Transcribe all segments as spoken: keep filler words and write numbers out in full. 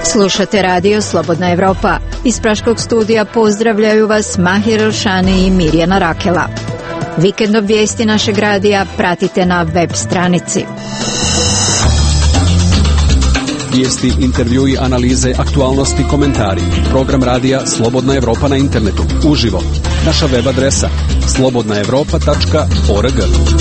Slušate radio Slobodna Evropa. Iz Praškog studija pozdravljaju vas Mahir Elšani i Mirjana Rakela. Vikendom vijesti našeg radija pratite na web stranici. Vijesti, intervjui, analize, aktualnosti, komentari. Program radija Slobodna Evropa na internetu. Uživo. Naša web adresa slobodna evropa tačka org.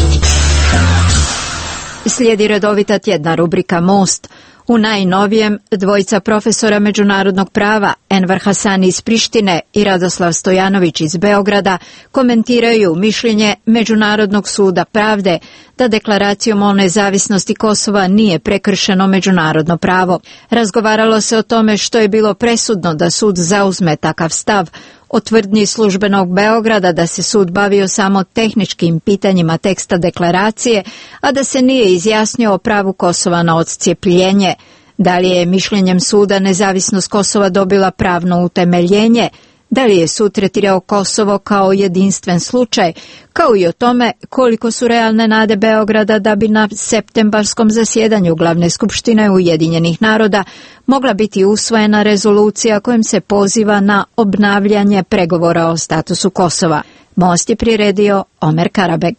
Slijedi redovita tjedna rubrika Most. U najnovijem dvojica profesora međunarodnog prava, Enver Hasani iz Prištine i Radoslav Stojanović iz Beograda, komentiraju mišljenje Međunarodnog suda pravde da deklaracijom o nezavisnosti Kosova nije prekršeno međunarodno pravo. Razgovaralo se o tome što je bilo presudno da sud zauzme takav stav, o tvrdnji službenog Beograda da se sud bavio samo tehničkim pitanjima teksta deklaracije, a da se nije izjasnio o pravu Kosova na odcijepljenje. Da li je mišljenjem suda nezavisnost Kosova dobila pravno utemeljenje? Da li je sud tretirao Kosovo kao jedinstven slučaj, kao i o tome koliko su realne nade Beograda da bi na septembarskom zasjedanju Glavne skupštine Ujedinjenih naroda mogla biti usvojena rezolucija kojom se poziva na obnavljanje pregovora o statusu Kosova. Most je priredio Omer Karabeg.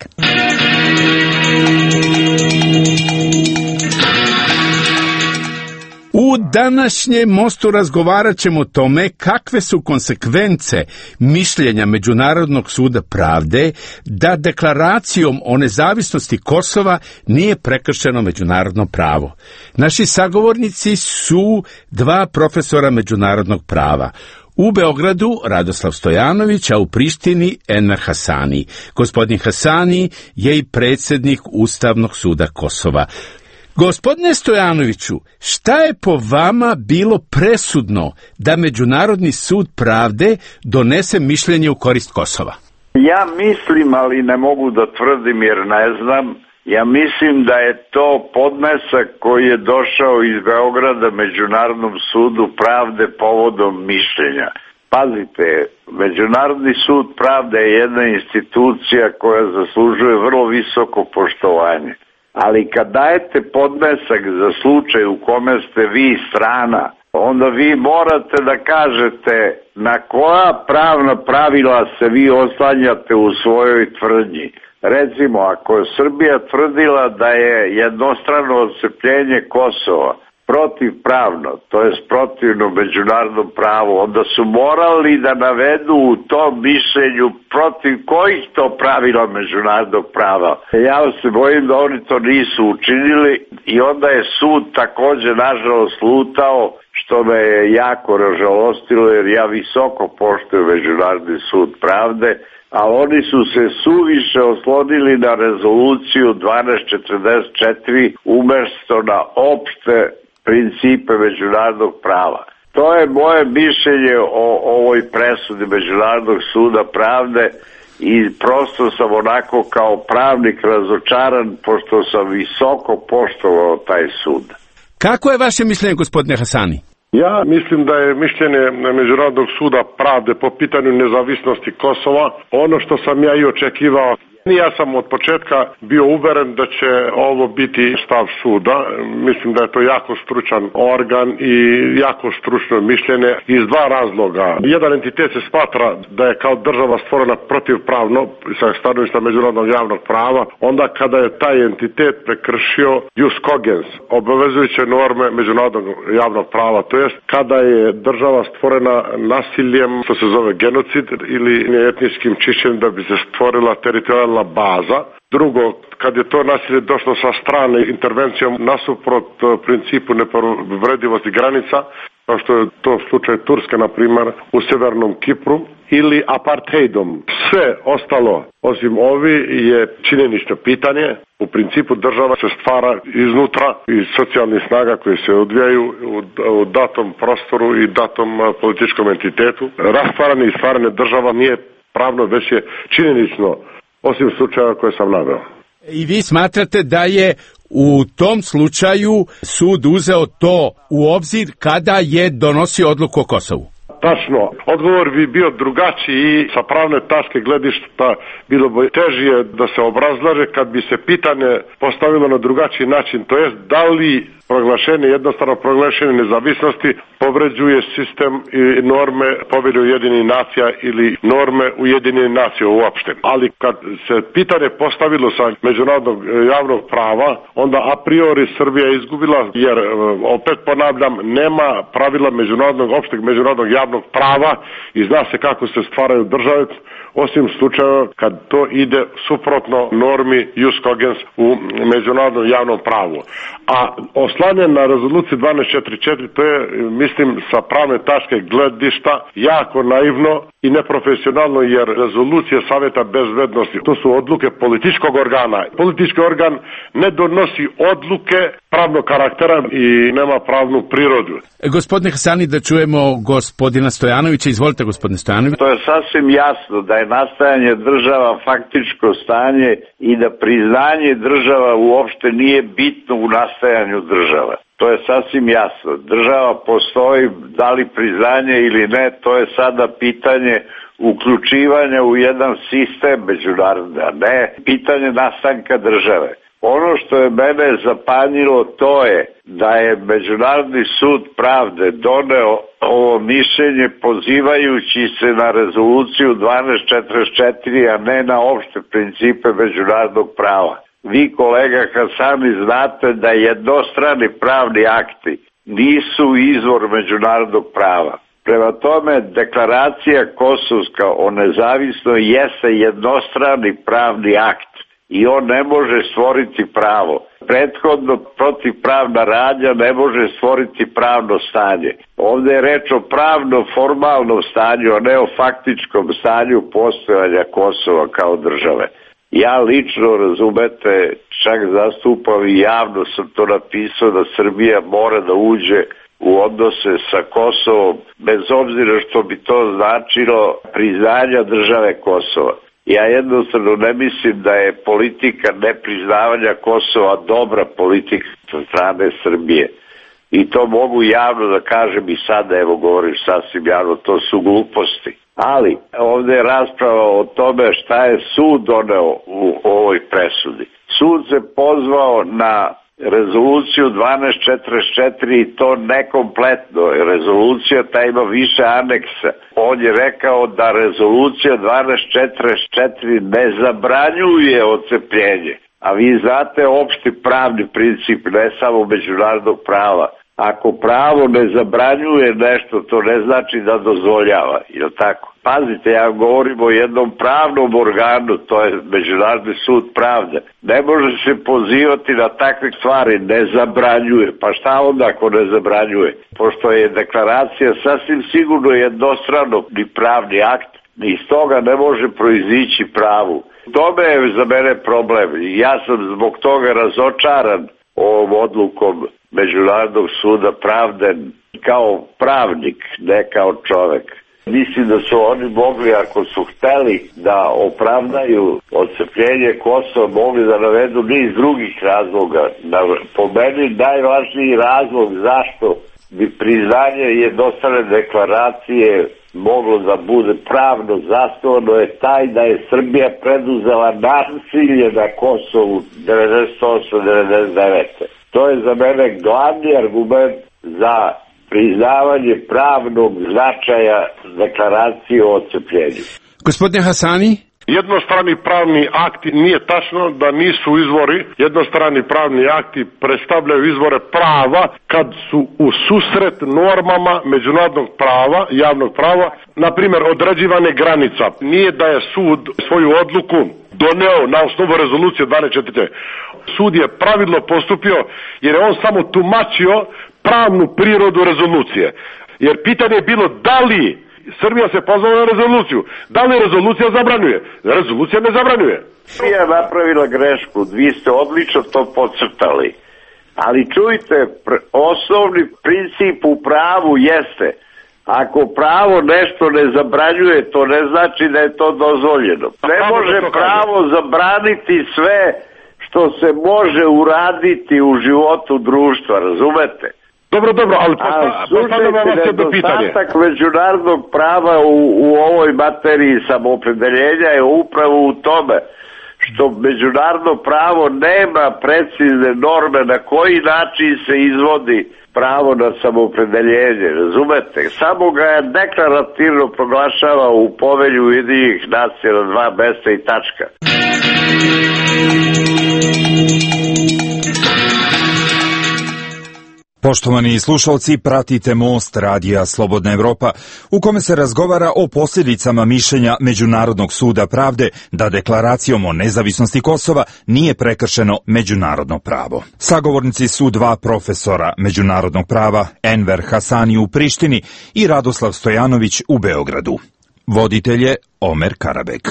U današnjem Mostu razgovarat ćemo o tome kakve su konsekvence mišljenja Međunarodnog suda pravde da deklaracijom o nezavisnosti Kosova nije prekršeno međunarodno pravo. Naši sagovornici su dva profesora međunarodnog prava. U Beogradu Radoslav Stojanović, a u Prištini Enver Hasani. Gospodin Hasani je i predsjednik Ustavnog suda Kosova. Gospodine Stojanoviću, šta je po vama bilo presudno da Međunarodni sud pravde donese mišljenje u korist Kosova? Ja mislim, ali ne mogu da tvrdim jer ne znam, ja mislim da je to podnesak koji je došao iz Beograda Međunarodnom sudu pravde povodom mišljenja. Pazite, Međunarodni sud pravde je jedna institucija koja zaslužuje vrlo visoko poštovanje. Ali kad dajete podnesak za slučaj u kome ste vi strana, onda vi morate da kažete na koja pravna pravila se vi oslanjate u svojoj tvrdnji. Recimo, ako je Srbija tvrdila da je jednostrano odcepljenje Kosova protivpravno, to je protivno međunarodnom pravu, onda su morali da navedu u tom mišljenju protiv kojih to pravila međunarodnog prava. Ja se bojim da oni to nisu učinili i onda je sud također nažalost lutao, što me je jako ražalostilo jer ja visoko poštujem Međunarodni sud pravde, a oni su se suviše oslonili na rezoluciju dvanaest četrdeset četiri umjesto na opšte principe međunarodnog prava. To je moje mišljenje o ovoj presudi Međunarodnog suda pravde i prosto sam onako kao pravnik razočaran pošto sam visoko poštovao taj sud. Kako je vaše mišljenje, gospodine Hasani? Ja mislim da je mišljenje Međunarodnog suda pravde po pitanju nezavisnosti Kosova ono što sam ja i očekivao. Ja sam od početka bio uveren da će ovo biti stav suda. Mislim da je to jako stručan organ i jako stručno mišljenje iz dva razloga. Jedan entitet se smatra da je kao država stvorena protivpravno sa stanovišta međunarodnog javnog prava, onda kada je taj entitet prekršio jus cogens, obavezujuće norme međunarodnog javnog prava, to jest kada je država stvorena nasiljem, što se zove genocid ili etničkim čišćenjem da bi se stvorila teritorijalna baza. Drugo, kad je to nasilje došlo sa strane intervencijom nasuprot principu nepovredivosti granica, kao što je to slučaj Turske, na primjer, u Severnom Kipru, ili apartheidom. Sve ostalo, osim ovi, je činjenično pitanje. U principu država se stvara iznutra iz socijalnih snaga koje se odvijaju u, u datom prostoru i datom političkom entitetu. Rastvaranje i stvaranje država nije pravno, već je činjenično, osim slučaja koje sam naveo. I vi smatrate da je u tom slučaju sud uzeo to u obzir kada je donosio odluku o Kosovu? tačno. Odgovor bi bio drugačiji i sa pravne tačke gledišta bilo bi težije da se obrazlaže kad bi se pitanje postavilo na drugačiji način, to jest da li proglašenje, jednostavno proglašenje nezavisnosti povređuje sistem i norme Povelje Ujedinjenih nacija ili norme Ujedinjenih nacija uopšte. Ali kad se pitanje postavilo sa međunarodnog javnog prava, onda a priori Srbija je izgubila, jer opet ponavljam, nema pravila međunarodnog, opšteg međunarodnog javnog prava i zna se kako se stvaraju države, osim slučajeva kad to ide suprotno normi jus cogens u međunarodnom javnom pravu. A oslanje na rezoluciji dvanaest četrdeset četiri, to je, mislim, sa pravne tačke gledišta jako naivno i neprofesionalno, jer rezolucije Saveta bezbednosti, to su odluke političkog organa. Politički organ ne donosi odluke pravnog karaktera i nema pravnu prirodu. Gospodine Hasani, da čujemo gospodina Stojanovića. Izvolite, gospodine Stojanović. To je sasvim jasno da je nastajanje država faktičko stanje i da priznanje država uopšte nije bitno u nastajanju država. To je sasvim jasno. Država postoji, da li priznanje ili ne, to je sada pitanje uključivanja u jedan sistem međunarodni, a ne pitanje nastanka države. Ono što je mene zapanjilo, to je da je Međunarodni sud pravde doneo ovo mišljenje pozivajući se na rezoluciju dvanaest četrdeset četiri, a ne na opšte principe međunarodnog prava. Vi, kolega Hasani, znate da jednostrani pravni akti nisu izvor međunarodnog prava. Prema tome, deklaracija Kosovska o nezavisnoj jeste jednostrani pravni akt i on ne može stvoriti pravo. Prethodno protivpravna radnja ne može stvoriti pravno stanje. Ovdje je reč o pravno-formalnom stanju, a ne o faktičkom stanju postojanja Kosova kao države. Ja lično, razumete, čak zastupam i javno sam to napisao da Srbija mora da uđe u odnose sa Kosovom, bez obzira što bi to značilo priznanja države Kosova. Ja jednostavno ne mislim da je politika nepriznavanja Kosova dobra politika sa strane Srbije. I to mogu javno da kažem i sada, evo govorim sasvim javno, to su gluposti. Ali ovdje je rasprava o tome šta je sud doneo u ovoj presudi. Sud se pozvao na rezoluciju dvanaest četrdeset četiri i to nekompletno. Rezolucija ta ima više aneksa. On je rekao da rezolucija dvanaest četrdeset četiri ne zabranjuje odcepljenje. A vi znate opšti pravni princip, ne samo međunarodnog prava. Ako pravo ne zabranjuje nešto, to ne znači da dozvoljava, je li tako? Pazite, ja govorim o jednom pravnom organu, to je Međunarodni sud pravde. Ne može se pozivati na takve stvari, ne zabranjuje. Pa šta onda ako ne zabranjuje? Pošto je deklaracija sasvim sigurno jednostrano ni pravni akt, ni iz toga ne može proizići pravu. Tome je za mene problem. Ja sam zbog toga razočaran ovom odlukom Međunarodnog suda pravde kao pravnik, ne kao čovek. Mislim da su oni mogli, ako su hteli da opravdaju odcepljenje Kosova, mogli da navedu niz drugih razloga. Po meni najvažniji razlog zašto bi priznanje jednostrane deklaracije moglo da bude pravno zasnovano je taj da je Srbija preduzela nasilje na Kosovu devedeset osme devedeset devete To je za mene glavni argument za priznavanje pravnog značaja deklaracije o odcepljenju. Gospodine Hasani? Jednostrani pravni akti, nije tačno da nisu izvori, jednostrani pravni akti predstavljaju izvore prava kad su u susret normama međunarodnog prava, javnog prava, na primjer određivane granica. Nije da je sud svoju odluku doneo na osnovu rezolucije dvanaest četrdeset četiri. Sud je pravilno postupio jer je on samo tumačio pravnu prirodu rezolucije. Jer pitanje je bilo da li Srbija se pozvala na rezoluciju. Da li rezolucija zabranjuje? Rezolucija ne zabranjuje. Srbija je napravila grešku, vi ste odlično to podcrtali. Ali čujte, osnovni princip u pravu jeste, ako pravo nešto ne zabranjuje, to ne znači da je to dozvoljeno. Ne može pravo zabraniti sve što se može uraditi u životu društva, razumete? Dobro, dobro, ali postavljam vam vas jedno pitanje. Nedostatak međunarodnog prava u, u ovoj materiji samoopredeljenja je upravo u tome što međunarodno pravo nema precizne norme na koji način se izvodi pravo na samoopredeljenje, razumete? Samo ga je deklarativno proglašava u Povelju Ujedinjenih nacija na dva mesta i tačka. Poštovani slušalci, pratite Most radija Slobodna Evropa, u kome se razgovara o posljedicama mišljenja Međunarodnog suda pravde da deklaracijom o nezavisnosti Kosova nije prekršeno međunarodno pravo. Sagovornici su dva profesora međunarodnog prava, Enver Hasani u Prištini i Radoslav Stojanović u Beogradu. Voditelj je Omer Karabek.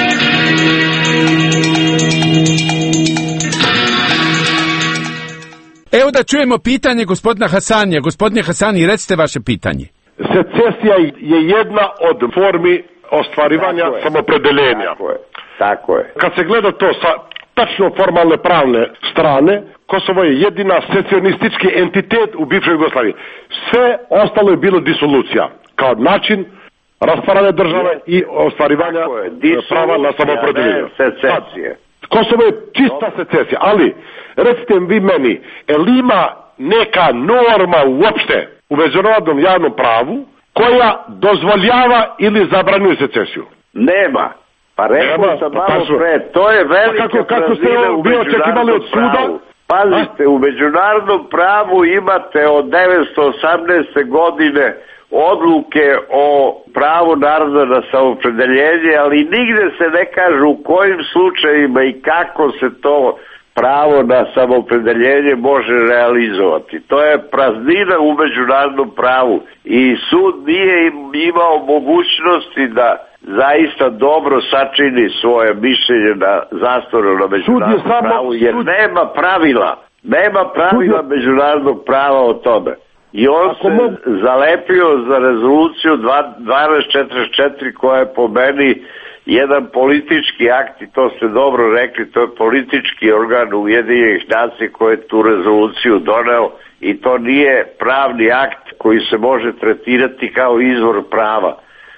Evo da čujemo pitanje gospodina Hasanija. Gospodine Hasani, recite vaše pitanje. Secesija je jedna od formi ostvarivanja tako samopredeljenja. Tako je. Tako je. Kad se gleda to sa tačno formalne pravne strane, Kosovo je jedina secesionistički entitet u bivšoj Jugoslaviji. Sve ostalo je bilo disolucija, kao način rastvaranja države je. I ostvarivanja prava na samopredeljenje. Secesije. Kosovo je čista secesija, ali recite vi meni, el ima neka norma uopšte u međunarodnom javnom pravu koja dozvoljava ili zabranjuje secesiju? Nema. Pa rekao sam malo pre, to je velika pa kako ste u bio očekivali od suda? Pazite, a? U međunarodnom pravu imate od devetsto osamnaeste. godine odluke o pravu naroda na samoopredeljenje, ali nigde se ne kaže u kojim slučajima i kako se to pravo na samoopredeljenje može realizovati. To je praznina u međunarodnom pravu i sud nije imao mogućnosti da zaista dobro sačini svoje mišljenje na zastorno na međunarodnom pravu, jer sud... nema pravila, nema pravila sud... međunarodnog prava o tome. I on Ako se mogu... zalepio za rezoluciju dvanaest četrdeset četiri koja je po meni jedan politički akt, i to ste dobro rekli, to je politički organ Ujedinjenih nacija koji je tu rezoluciju doneo i to nije pravni akt koji se može tretirati kao izvor prava.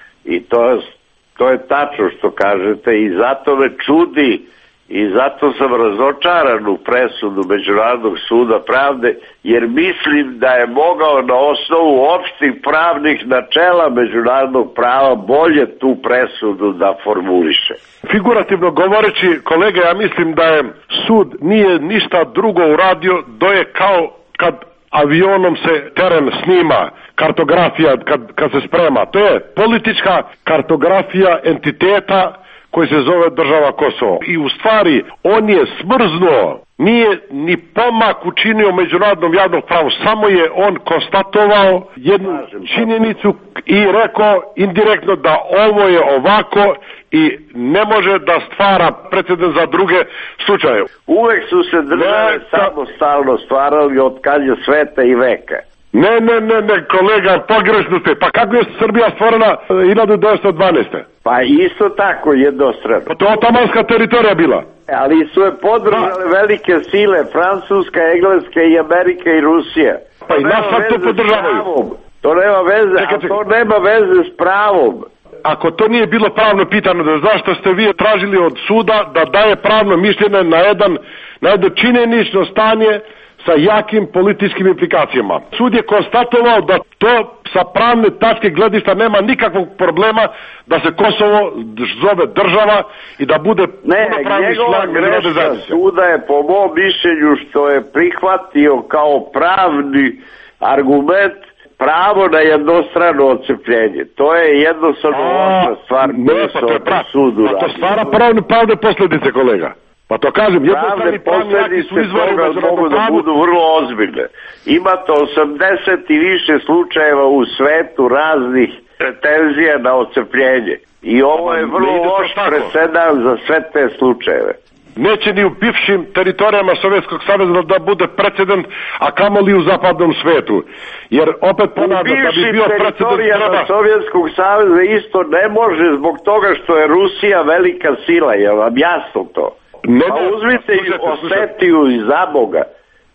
I to, to je tačno što kažete i zato me čudi i zato sam razočaran u presudu Međunarodnog suda pravde, jer mislim da je mogao na osnovu opštih pravnih načela međunarodnog prava bolje tu presudu da formuliše. Figurativno govoreći, kolega, ja mislim da je sud nije ništa drugo uradio, do je kao kad avionom se teren snima, kartografija kad, kad se sprema. To je politička kartografija entiteta koji se zove država Kosovo. I u stvari on je smrznuo, nije ni pomak učinio međunarodnom javnom pravu, samo je on konstatovao jednu činjenicu i rekao indirektno da ovo je ovako i ne može da stvara precedens za druge slučaje. Uvek su se države ne, samostalno stvarali od kad je sveta i veka. Ne, ne, ne, ne, kolega, pogrešno ste. Pa kako je Srbija stvorena hiljadu devetsto dvanaeste. Pa isto tako jednostrano. Pa to je otomanska teritorija bila. Ali su je podržale da. velike sile, Francuska, Engleska i Amerika i Rusija. Pa to i nas sad to podržavaju. To nema veze, čekaj, čekaj. a to nema veze s pravom. Ako to nije bilo pravno pitano, da zašto ste vi tražili od suda da daje pravno mišljenje na jedan, na jedno činjenično stanje sa jakim političkim implikacijama. Sud je konstatovao da to sa pravne tačke gledišta nema nikakvog problema da se Kosovo zove država i da bude punopravni član međunarodne zajednice. Suda je po mom mišljenju što je prihvatio kao pravni argument pravo na jednostrano odcepljenje. To je jednostavno loša stvar. Ne, pa to je prav. A to stvara pravne, pravne posljedice, kolega. Pa to kažem, jednostavni pravni akti su izvori mogu da budu vrlo ozbiljne. Imate osamdeset i više slučajeva u svetu raznih pretenzija na odcepljenje. I ovo je vrlo loš presedan za sve te slučajeve. Neće ni u bivšim teritorijama Sovjetskog saveza da bude precedent, a kamoli u zapadnom svetu. Jer opet ponavljam, da bi bio precedent treba... U bivšim teritorijama Sovjetskog saveza isto ne može zbog toga što je Rusija velika sila, je vam jasno to? Ne, pa uzmite i Osetiju i za Boga.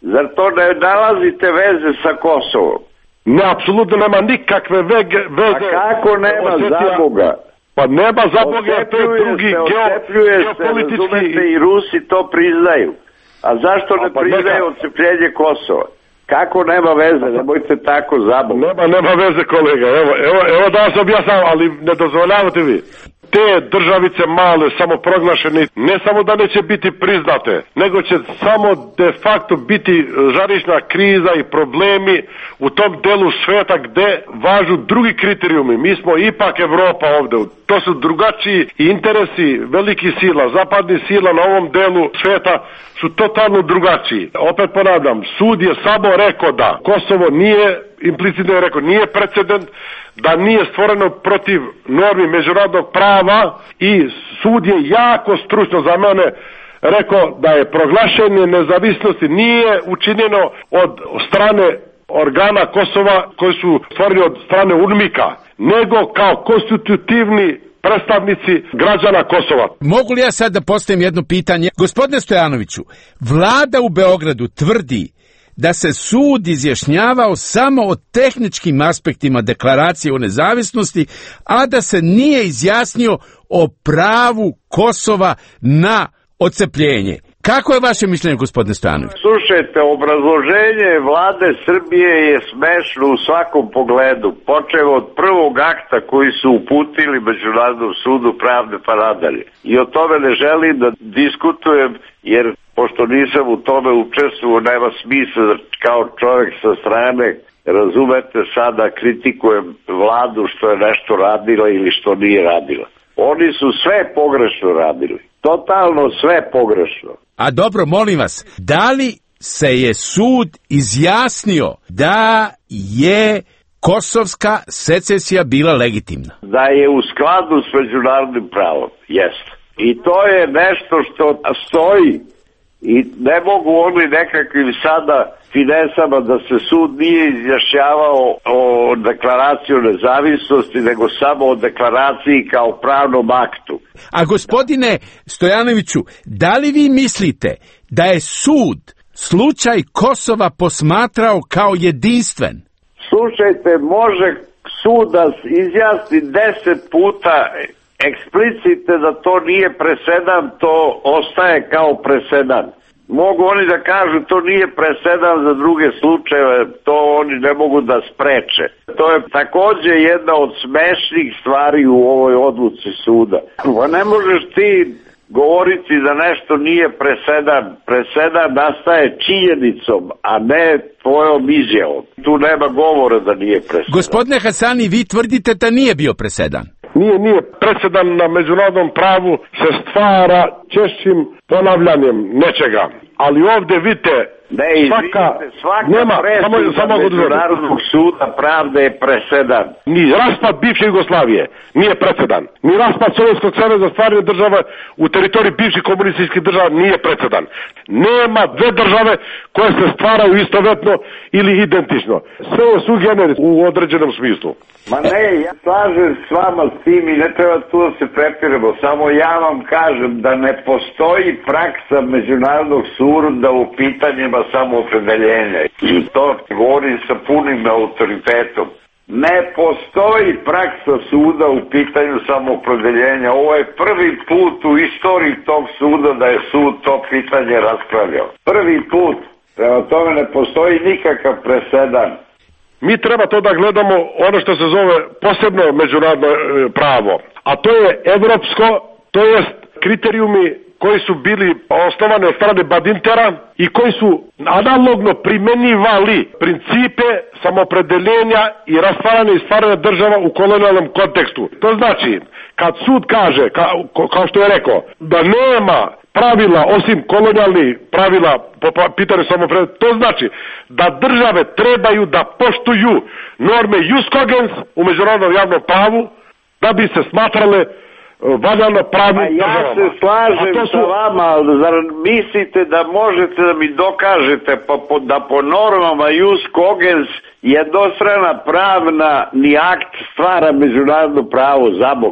Zar to ne nalazite veze sa Kosovom? Ne, apsolutno nema nikakve vege, veze. A kako nema, za Boga? Pa nema za Boga, to je drugi geopolitički... I Rusi to priznaju. A zašto ne priznaju odcepljenje Kosova? Kako nema veze, nemojte tako za Boga. Nema, nema veze, kolega. Evo, evo, evo da vas objasnam, ali ne dozvoljavate vi. Te državice male, samoproglašene, ne samo da neće biti priznate, nego će samo de facto biti žarišna kriza i problemi u tom delu sveta gde važu drugi kriterijumi. Mi smo ipak Evropa ovde. To su drugačiji interesi velikih sila, zapadnih sila na ovom delu sveta su totalno drugačiji. Opet ponavljam, sud je samo rekao da Kosovo nije, implicitno je rekao, nije precedent, da nije stvoreno protiv normi međunarodnog prava i sud je jako stručno za mene rekao da je proglašenje nezavisnosti nije učinjeno od strane organa Kosova koji su stvoreni od strane UNMIK-a, nego kao konstitutivni predstavnici građana Kosova. Mogu li ja sad da postavim jedno pitanje? Gospodine Stojanoviću, vlada u Beogradu tvrdi da se sud izjašnjavao samo o tehničkim aspektima deklaracije o nezavisnosti, a da se nije izjasnio o pravu Kosova na odcepljenje. Kako je vaše mišljenje, gospodine Stojanović? Slušajte, obrazloženje vlade Srbije je smešno u svakom pogledu, počev od prvog akta koji su uputili Međunarodnom sudu pravde pa nadalje. I o tome ne želim da diskutujem, jer pošto nisam u tome učestvovao, nema smisla da kao čovjek sa strane, razumete, sada kritikujem vladu što je nešto radila ili što nije radila. Oni su sve pogrešno radili. Totalno sve pogrešno. A dobro, molim vas, da li se je sud izjasnio da je kosovska secesija bila legitimna? Da je u skladu s međunarodnim pravom, jeste. I to je nešto što stoji. I ne mogu oni nekakvim sada finesama da se sud nije izjašnjavao o deklaraciji o nezavisnosti, nego samo o deklaraciji kao pravnom aktu. A gospodine Stojanoviću, da li vi mislite da je sud slučaj Kosova posmatrao kao jedinstven? Slušajte, može sud da izjasni deset puta eksplicite da to nije presedan, to ostaje kao presedan. Mogu oni da kažu to nije presedan za druge slučajeve, to oni ne mogu da spreče. To je takođe jedna od smešnih stvari u ovoj odluci suda. Pa ne možeš ti govoriti da nešto nije presedan. Presedan nastaje činjenicom, a ne tvojom izjavom. Tu nema govora da nije presedan. Gospodine Hasani, vi tvrdite da nije bio presedan. Nije, nije presedan na međunarodnom pravu se stvara češćim ponavljanjem nečega. Ali ovdje vidite, ne, svaka, svaka nema, samo, samo Međunarodnog suda pravde je presedan. Ni raspad bivše Jugoslavije nije presedan. Ni raspad Sovjetskog saveza stvarne države u teritoriji bivših komunističkih država nije presedan. Nema dve države koje se stvaraju istovetno ili identično. Sve je sui generis u određenom smislu. Ma ne, ja slažem s vama s tim i ne treba tu da se prepiramo. Samo ja vam kažem da ne postoji praksa Međunarodnog suda u pitanjima samoopredeljenja. I to govorim sa punim autoritetom. Ne postoji praksa suda u pitanju samoopredeljenja. Ovo je prvi put u istoriji tog suda da je sud to pitanje raspravljao. Prvi put. Prema tome ne postoji nikakav presedan. Mi treba to da gledamo ono što se zove posebno međunarodno pravo, a to je evropsko, to jest kriterijumi koji su bili osnovani od strane Badintera i koji su analogno primenjivali principe samopredeljenja i rastvaranja i stvaranja država u kolonijalnom kontekstu. To znači, kad sud kaže, kao, kao što je rekao, da nema pravila osim kolonijalnih pravila po pitanju samopredeljenja, to znači da države trebaju da poštuju norme jus cogens u međunarodnom javnom pravu da bi se smatrale valjano pravnim državama. Ja se slažem su... sa vama, ali zar mislite da možete da mi dokažete pa, po, da po normama jus cogens jednostrana pravna ni akt stvara međunarodno pravo, za Boga?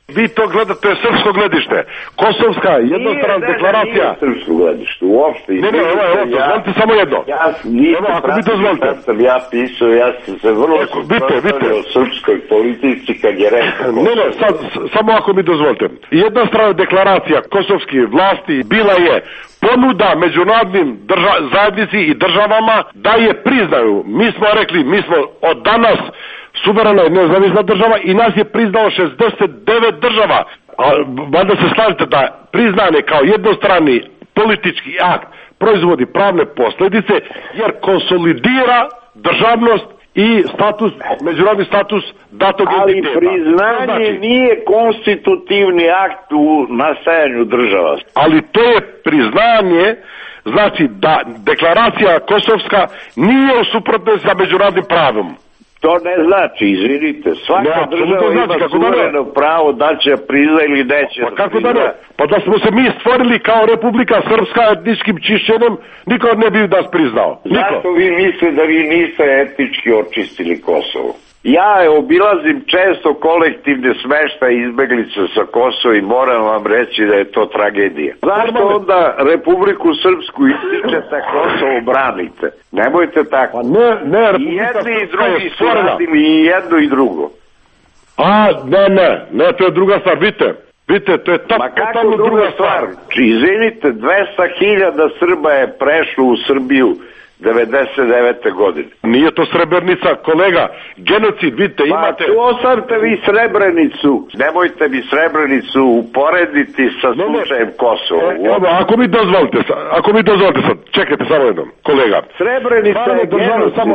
Vi to gledate srpsko gledište. Kosovska jednostrana deklaracija. Nije srpsko gledište, uopšte. Ne, ne, ovo je ovo, dozvolite samo jedno. Ja nisam Evo, ako mi dozvolite. sam ja pisao, ja sam se vrlo suprotstavio o srpskoj politici kad je rekao. Ne, ne, sad, samo ako mi dozvolite. Jednostrana deklaracija kosovske vlasti bila je ponuda međunarodnim drža, zajednici i državama da je priznaju. Mi smo rekli, mi smo od danas suverena i nezavisna država i nas je priznao šezdeset devet država. A valjda se slažete da priznanje kao jednostrani politički akt proizvodi pravne posljedice jer konsolidira državnost i status, međunarodni status datog entiteta. Ali priznanje znači, nije konstitutivni akt u nastajanju država. Ali to je priznanje, znači da deklaracija kosovska nije u suprotnosti sa međunarodnim pravom. To ne znači, izvinite, svaka ne, država znači, ima suvereno da pravo da će prizna ili neće. Pa kako da ne? Pa da smo se mi stvorili kao Republika Srpska etničkim čišćenjem, niko ne bi nas priznao. Niko. Zašto vi mislite da vi niste etnički očistili Kosovo? Ja obilazim često kolektivne smeštaje izbeglice sa Kosova i moram vam reći da je to tragedija. Zašto onda Republiku Srpsku ističete, Kosovo branite? Nemojte tako. Pa ne, ne, I jedni i drugi su radili i jedno i drugo. A, ne, ne, ne, to je druga stvar, vidite. Vidite, to je to, Ma kako druga, druga stvar? stvar? Izvinite, dvesta hiljada Srba je prešlo u Srbiju devedeset devete godine. Nije to Srebrenica, kolega. Genocid, vidite, imate... Pa tu ostavite vi Srebrenicu. Nemojte mi Srebrenicu uporediti sa slučajem Kosova. E, evo, ako mi dozvolite, ako mi dozvolite sad, čekajte samo jednom, kolega. Srebrenica je genocid. Samo...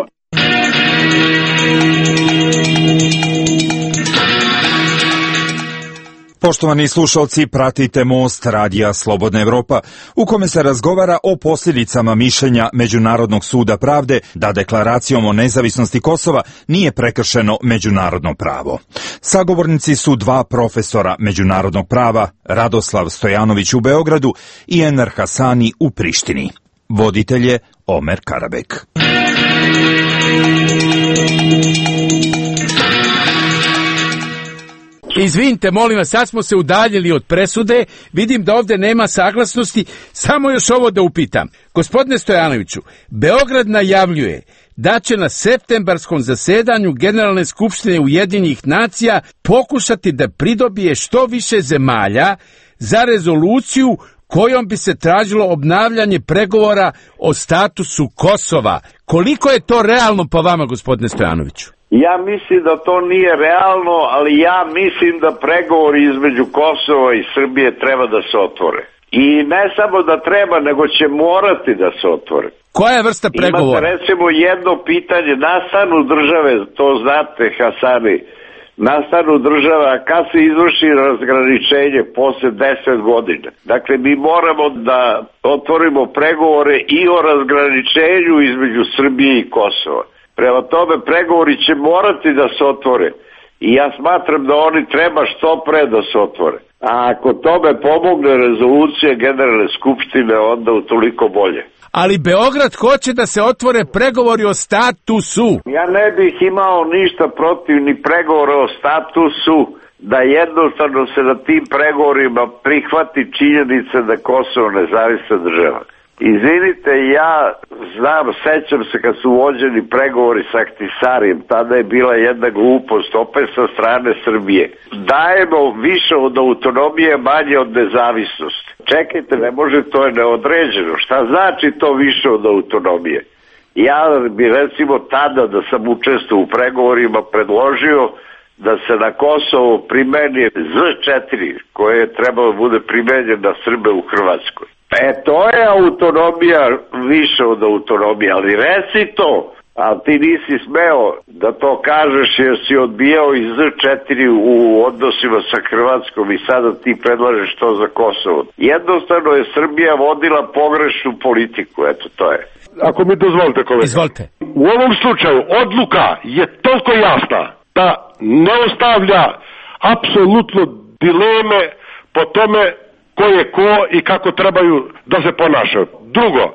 Poštovani slušalci, pratite Most radija Slobodna Evropa, u kome se razgovara o posljedicama mišljenja Međunarodnog suda pravde da deklaracijom o nezavisnosti Kosova nije prekršeno međunarodno pravo. Sagovornici su dva profesora međunarodnog prava, Radoslav Stojanović u Beogradu i Enver Hasani u Prištini. Voditelj je Omer Karabek. Izvinite, molim vas, sad smo se udaljili od presude, vidim da ovdje nema saglasnosti, samo još ovo da upitam. Gospodine Stojanoviću, Beograd najavljuje da će na septembarskom zasedanju Generalne skupštine Ujedinjenih nacija pokušati da pridobije što više zemalja za rezoluciju kojom bi se tražilo obnavljanje pregovora o statusu Kosova. Koliko je to realno po vama, gospodine Stojanoviću? Ja mislim da to nije realno, ali ja mislim da pregovori između Kosova i Srbije treba da se otvore. I ne samo da treba, nego će morati da se otvore. Koja je vrsta pregovora? Imate recimo jedno pitanje, nastanu države, to znate Hasani, nastanu država kad se izvrši razgraničenje posle deset godina. Dakle, mi moramo da otvorimo pregovore i o razgraničenju između Srbije i Kosova. Prema tome, pregovori će morati da se otvore i ja smatram da oni treba što pre da se otvore. A ako tome pomogne rezolucija Generalne skupštine, onda utoliko bolje. Ali Beograd hoće da se otvore pregovori o statusu. Ja ne bih imao ništa protiv ni pregovora o statusu, da jednostavno se na tim pregovorima prihvati činjenica da Kosovo nezavisna država. Izvinite, ja znam, sećam se kad su vođeni pregovori sa Ahtisarijem, tada je bila jedna glupost, opet sa strane Srbije. Dajemo više od autonomije, manje od nezavisnosti. Čekajte, ne može, to je neodređeno. Šta znači to više od autonomije? Ja bi recimo tada, da sam učestvovao u pregovorima, predložio da se na Kosovo primeni Z četiri, koje je trebalo da bude primenjen na Srbe u Hrvatskoj. E, to je autonomija više od autonomije, ali reci to, ali ti nisi smeo da to kažeš jer si odbijao iz Z četiri u odnosima sa Hrvatskom i sada ti predlažeš to za Kosovo. Jednostavno je Srbija vodila pogrešnu politiku, eto to je. Ako mi dozvolite, kolega. Izvolite. U ovom slučaju odluka je toliko jasna da ne ostavlja apsolutno dileme po tome ko je ko i kako trebaju da se ponašaju. Drugo,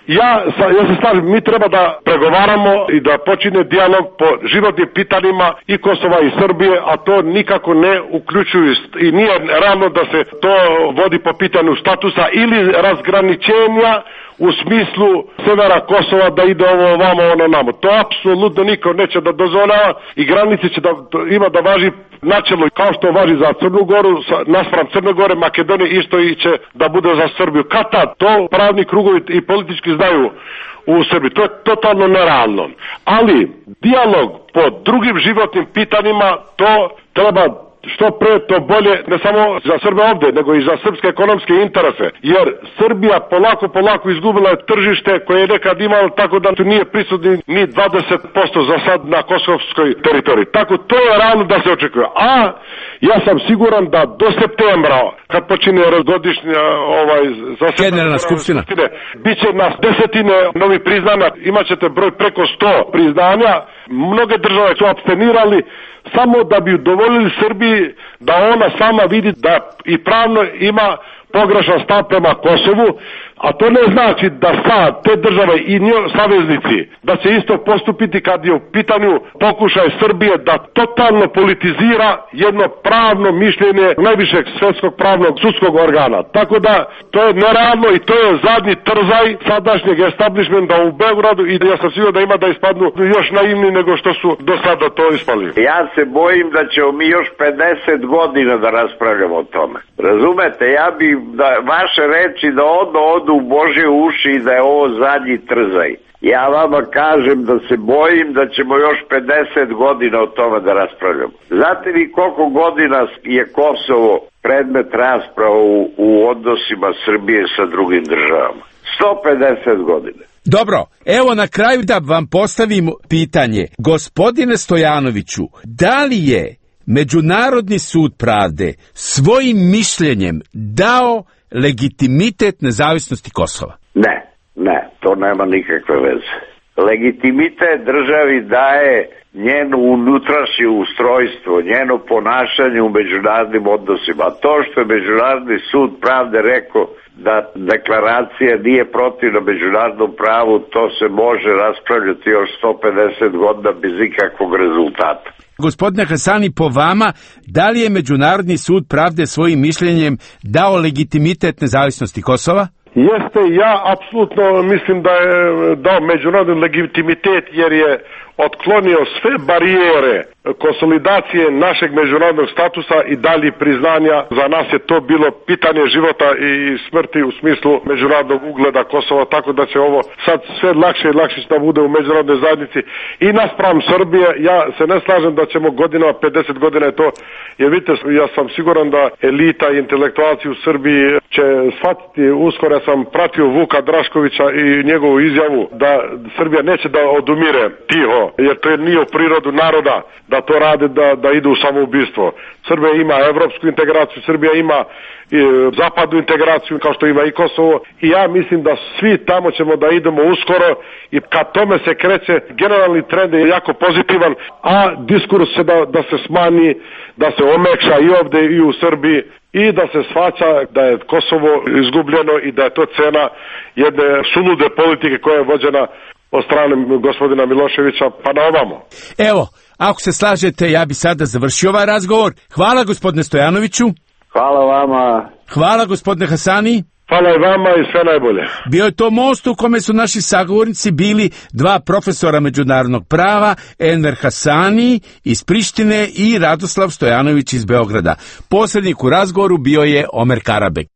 Ja, ja se slažem, mi treba da pregovaramo i da počine dijalog po životnim pitanjima i Kosova i Srbije, a to nikako ne uključuju i nije realno da se to vodi po pitanju statusa ili razgraničenja u smislu severa Kosova da ide ovo ovamo, ono namo. To apsolutno niko neće da dozvoljava i granice će da ima da važi načelno kao što važi za Crnu Goru, naspram Crne Gore, Makedonije, isto i će da bude za Srbiju. Kad tad, to pravni krugovi i politički znaju u Srbiji. To je totalno nerealno. Ali dijalog po drugim životnim pitanjima, to treba što pre, to bolje, ne samo za Srbe ovde, nego i za srpske ekonomske interese. Jer Srbija polako, polako izgubila je tržište koje je nekad imalo, tako da tu nije prisutni ni dvadeset posto za sad na kosovskoj teritoriji. Tako to je realno da se očekuje. A ja sam siguran da do septembra, kad počine razgodišnja ovaj, Generalna skupština, biće na desetine novih priznanja, imat ćete broj preko sto priznanja. Mnoge države su abstenirali samo da bi udovoljili Srbiji da ona sama vidi da i pravno ima pogrešan stav prema Kosovu, a to ne znači da sad te države i njo saveznici da će isto postupiti kad je u pitanju pokušaj Srbije da totalno politizira jedno pravno mišljenje najvišeg svetskog pravnog sudskog organa. Tako da to je nerealno i to je zadnji trzaj sadašnjeg establishmenta u Beogradu i ja sam siguran da ima da ispadnu još naivni nego što su do sada to ispali. Ja se bojim da ćemo mi još pedeset godina da raspravljamo o tome. Razumete, ja bi da vaše reči da odno odu u Božje uši i da je ovo zadnji trzaj. Ja vama kažem da se bojim da ćemo još pedeset godina o tome da raspravljamo. Znate vi koliko godina je Kosovo predmet rasprava u, u odnosima Srbije sa drugim državama? sto pedeset godina. Dobro, evo na kraju da vam postavim pitanje. Gospodine Stojanoviću, da li je Međunarodni sud pravde svojim mišljenjem dao legitimitet nezavisnosti Kosova? Ne, ne, to nema nikakve veze. Legitimitet državi daje njeno unutrašnje ustrojstvo, njeno ponašanje u međunarodnim odnosima. To što je Međunarodni sud pravde rekao da deklaracija nije protivna međunarodnom pravu, to se može raspravljati još sto pedeset godina bez ikakvog rezultata. Gospodine Hasani, po vama, da li je Međunarodni sud pravde svojim mišljenjem dao legitimitet nezavisnosti Kosova? Jeste, ja apsolutno mislim da je dao međunarodni legitimitet jer je otklonio sve barijere konsolidacije našeg međunarodnog statusa i dalje priznanja. Za nas je to bilo pitanje života i smrti u smislu međunarodnog ugleda Kosova, tako da će ovo sad sve lakše i lakše da bude u međunarodnoj zajednici. I naspram Srbije, ja se ne slažem da ćemo godinama, pedeset godina je to, jer vidite, ja sam siguran da elita i intelektualci u Srbiji će shvatiti uskoro. Ja sam pratio Vuka Draškovića i njegovu izjavu da Srbija neće da odumire tiho, jer to je nije u prirodu naroda da to rade, da, da idu u samoubistvo. Srbija ima evropsku integraciju, Srbija ima i zapadnu integraciju kao što ima i Kosovo i ja mislim da svi tamo ćemo da idemo uskoro i kad tome se kreće, generalni trend je jako pozitivan, a diskurs se da, da se smanji, da se omekša i ovde i u Srbiji i da se shvaća da je Kosovo izgubljeno i da je to cena jedne sulude politike koja je vođena od strane gospodina Miloševića pa na ovamo. Evo, ako se slažete, ja bi sada završio ovaj razgovor. Hvala gospodine Stojanoviću. Hvala vama. Hvala gospodine Hasani. Hvala i vama i sve najbolje. Bio je to most u kome su naši sagovornici bili dva profesora međunarodnog prava, Enver Hasani iz Prištine i Radoslav Stojanović iz Beograda. Posrednik u razgovoru bio je Omer Karabek.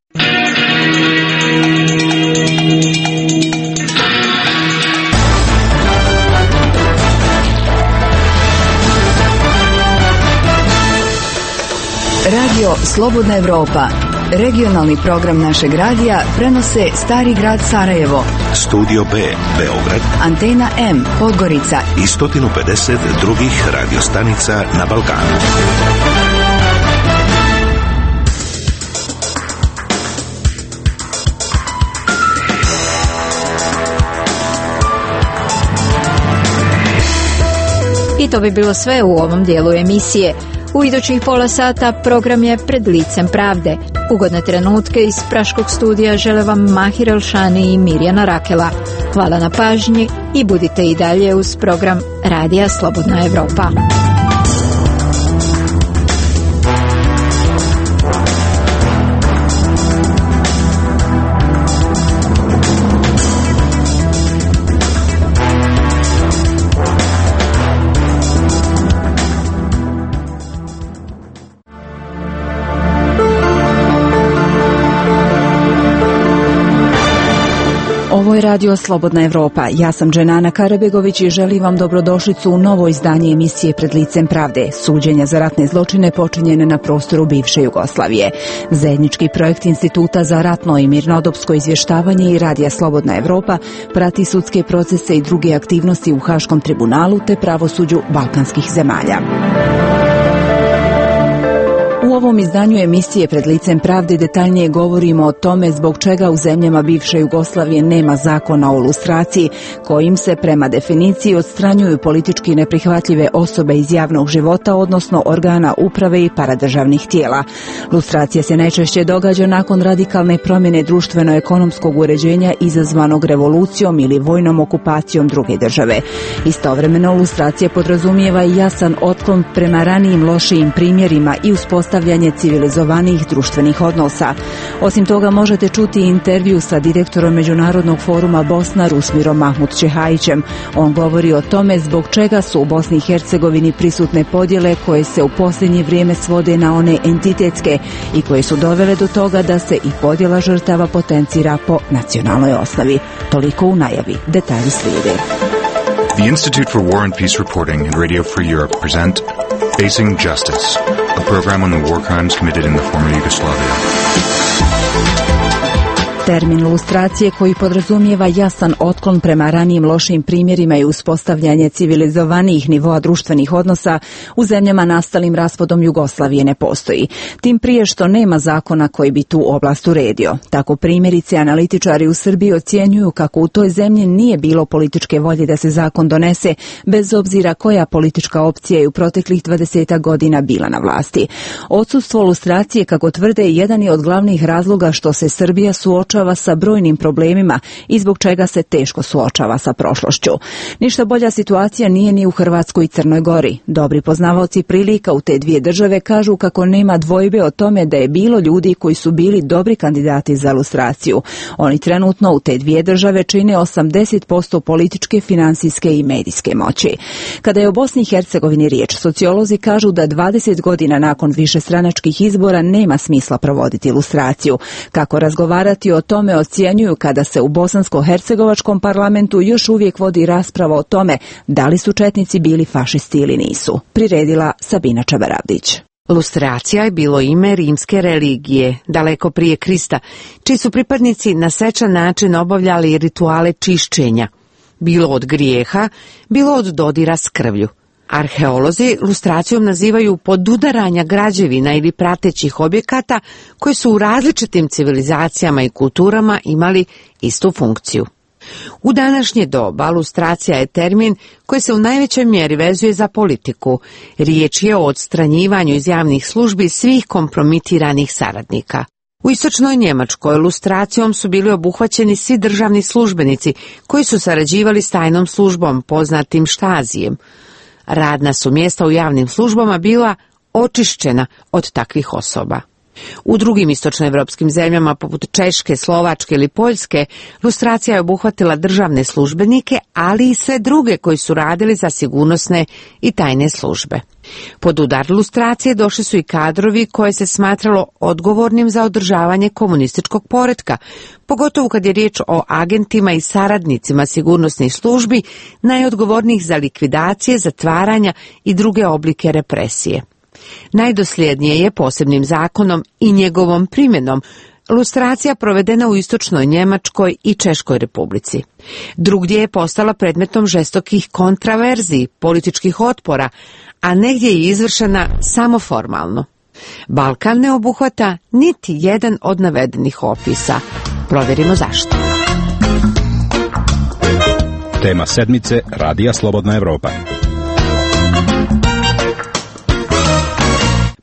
Radio Slobodna Evropa, regionalni program našeg radija, prenose Stari grad Sarajevo, Studio B, Beograd, Antena M, Podgorica i sto pedeset drugih radiostanica na Balkanu. I to bi bilo sve u ovom dijelu emisije. U idućih pola sata program je Pred licem pravde. Ugodne trenutke iz Praškog studija žele vam Mahir Elšani i Mirjana Rakela. Hvala na pažnji i budite i dalje uz program Radija Slobodna Evropa. Ovo je Radio Slobodna Evropa. Ja sam Dženana Karabegović i želim vam dobrodošlicu u novo izdanje emisije Pred licem pravde, suđenja za ratne zločine počinjene na prostoru bivše Jugoslavije. Zajednički projekt Instituta za ratno i mirnodopsko izvještavanje i Radija Slobodna Evropa prati sudske procese i druge aktivnosti u Haškom tribunalu te pravosuđu balkanskih zemalja. U ovom izdanju emisije Pred licem pravde detaljnije govorimo o tome zbog čega u zemljama bivše Jugoslavije nema zakona o lustraciji, kojim se prema definiciji odstranjuju politički neprihvatljive osobe iz javnog života, odnosno organa uprave i paradržavnih tijela. Lustracija se najčešće događa nakon radikalne promjene društveno-ekonomskog uređenja izazvanog revolucijom ili vojnom okupacijom druge države. Istovremeno, lustracija podrazumijeva i jasan otklon prema ranijim lošijim primjerima i uspostavljanje civilizovanijih društvenih odnosa. Osim toga, možete čuti intervju sa direktorom Međunarodnog foruma Bosna Rusmirom Mahmut Čehajićem. On govori o tome zbog čega su u Bosni i Hercegovini prisutne podjele koje se u posljednje vrijeme svode na one entitetske i koje su dovele do toga da se i podjela žrtava potencira po nacionalnoj osnovi. Toliko u najavi. Detalji slijede. The Institute for War and Peace Reporting and Radio Free Europe present Facing Justice, a program on the war crimes committed in the former Yugoslavia. Termin lustracije, koji podrazumijeva jasan otklon prema ranijim lošim primjerima i uspostavljanje civilizovanijih nivoa društvenih odnosa u zemljama nastalim raspadom Jugoslavije, ne postoji. Tim prije što nema zakona koji bi tu oblast uredio. Tako primjerice analitičari u Srbiji ocjenjuju kako u toj zemlji nije bilo političke volje da se zakon donese, bez obzira koja politička opcija je u proteklih dvadesetak godina bila na vlasti. Odsustvo lustracije, kako tvrde, jedan je od glavnih razloga što se Srbija suočava sa brojnim problemima i zbog čega se teško suočava sa prošlošću. Ništa bolja situacija nije ni u Hrvatskoj i Crnoj Gori. Dobri poznavaoci prilika u te dvije države kažu kako nema dvojbe o tome da je bilo ljudi koji su bili dobri kandidati za lustraciju. Oni trenutno u te dvije države čine osamdeset posto političke, finansijske i medijske moći. Kada je o Bosni i Hercegovini riječ, sociolozi kažu da dvadeset godina nakon višestranačkih izbora nema smisla provoditi lustraciju. Kako razgovarati o tome ocjenjuju kada se u bosansko-hercegovačkom parlamentu još uvijek vodi rasprava o tome da li su četnici bili fašisti ili nisu. Priredila Sabina Čabaravdić. Lustracija je bilo ime rimske religije, daleko prije Krista, čiji su pripadnici na svečan način obavljali rituale čišćenja, bilo od grijeha, bilo od dodira s krvlju. Arheolozi lustracijom nazivaju podudaranja građevina ili pratećih objekata koji su u različitim civilizacijama i kulturama imali istu funkciju. U današnje doba lustracija je termin koji se u najvećoj mjeri vezuje za politiku. Riječ je o odstranjivanju iz javnih službi svih kompromitiranih saradnika. U istočnoj Njemačkoj lustracijom su bili obuhvaćeni svi državni službenici koji su sarađivali s tajnom službom, poznatim štazijem. Radna su mjesta u javnim službama bila očišćena od takvih osoba. U drugim istočnoevropskim zemljama poput Češke, Slovačke ili Poljske, lustracija je obuhvatila državne službenike, ali i sve druge koji su radili za sigurnosne i tajne službe. Pod udar lustracije došli su i kadrovi koje se smatralo odgovornim za održavanje komunističkog poretka, pogotovo kad je riječ o agentima i saradnicima sigurnosnih službi, najodgovornijih za likvidacije, zatvaranja i druge oblike represije. Najdosljednije je posebnim zakonom i njegovom primjenom lustracija provedena u istočnoj Njemačkoj i Češkoj republici. Drugdje je postala predmetom žestokih kontraverziji, političkih otpora, a negdje je izvršena samo formalno. Balkan ne obuhvata niti jedan od navedenih opisa. Provjerimo zašto. Tema sedmice Radija Slobodna Evropa.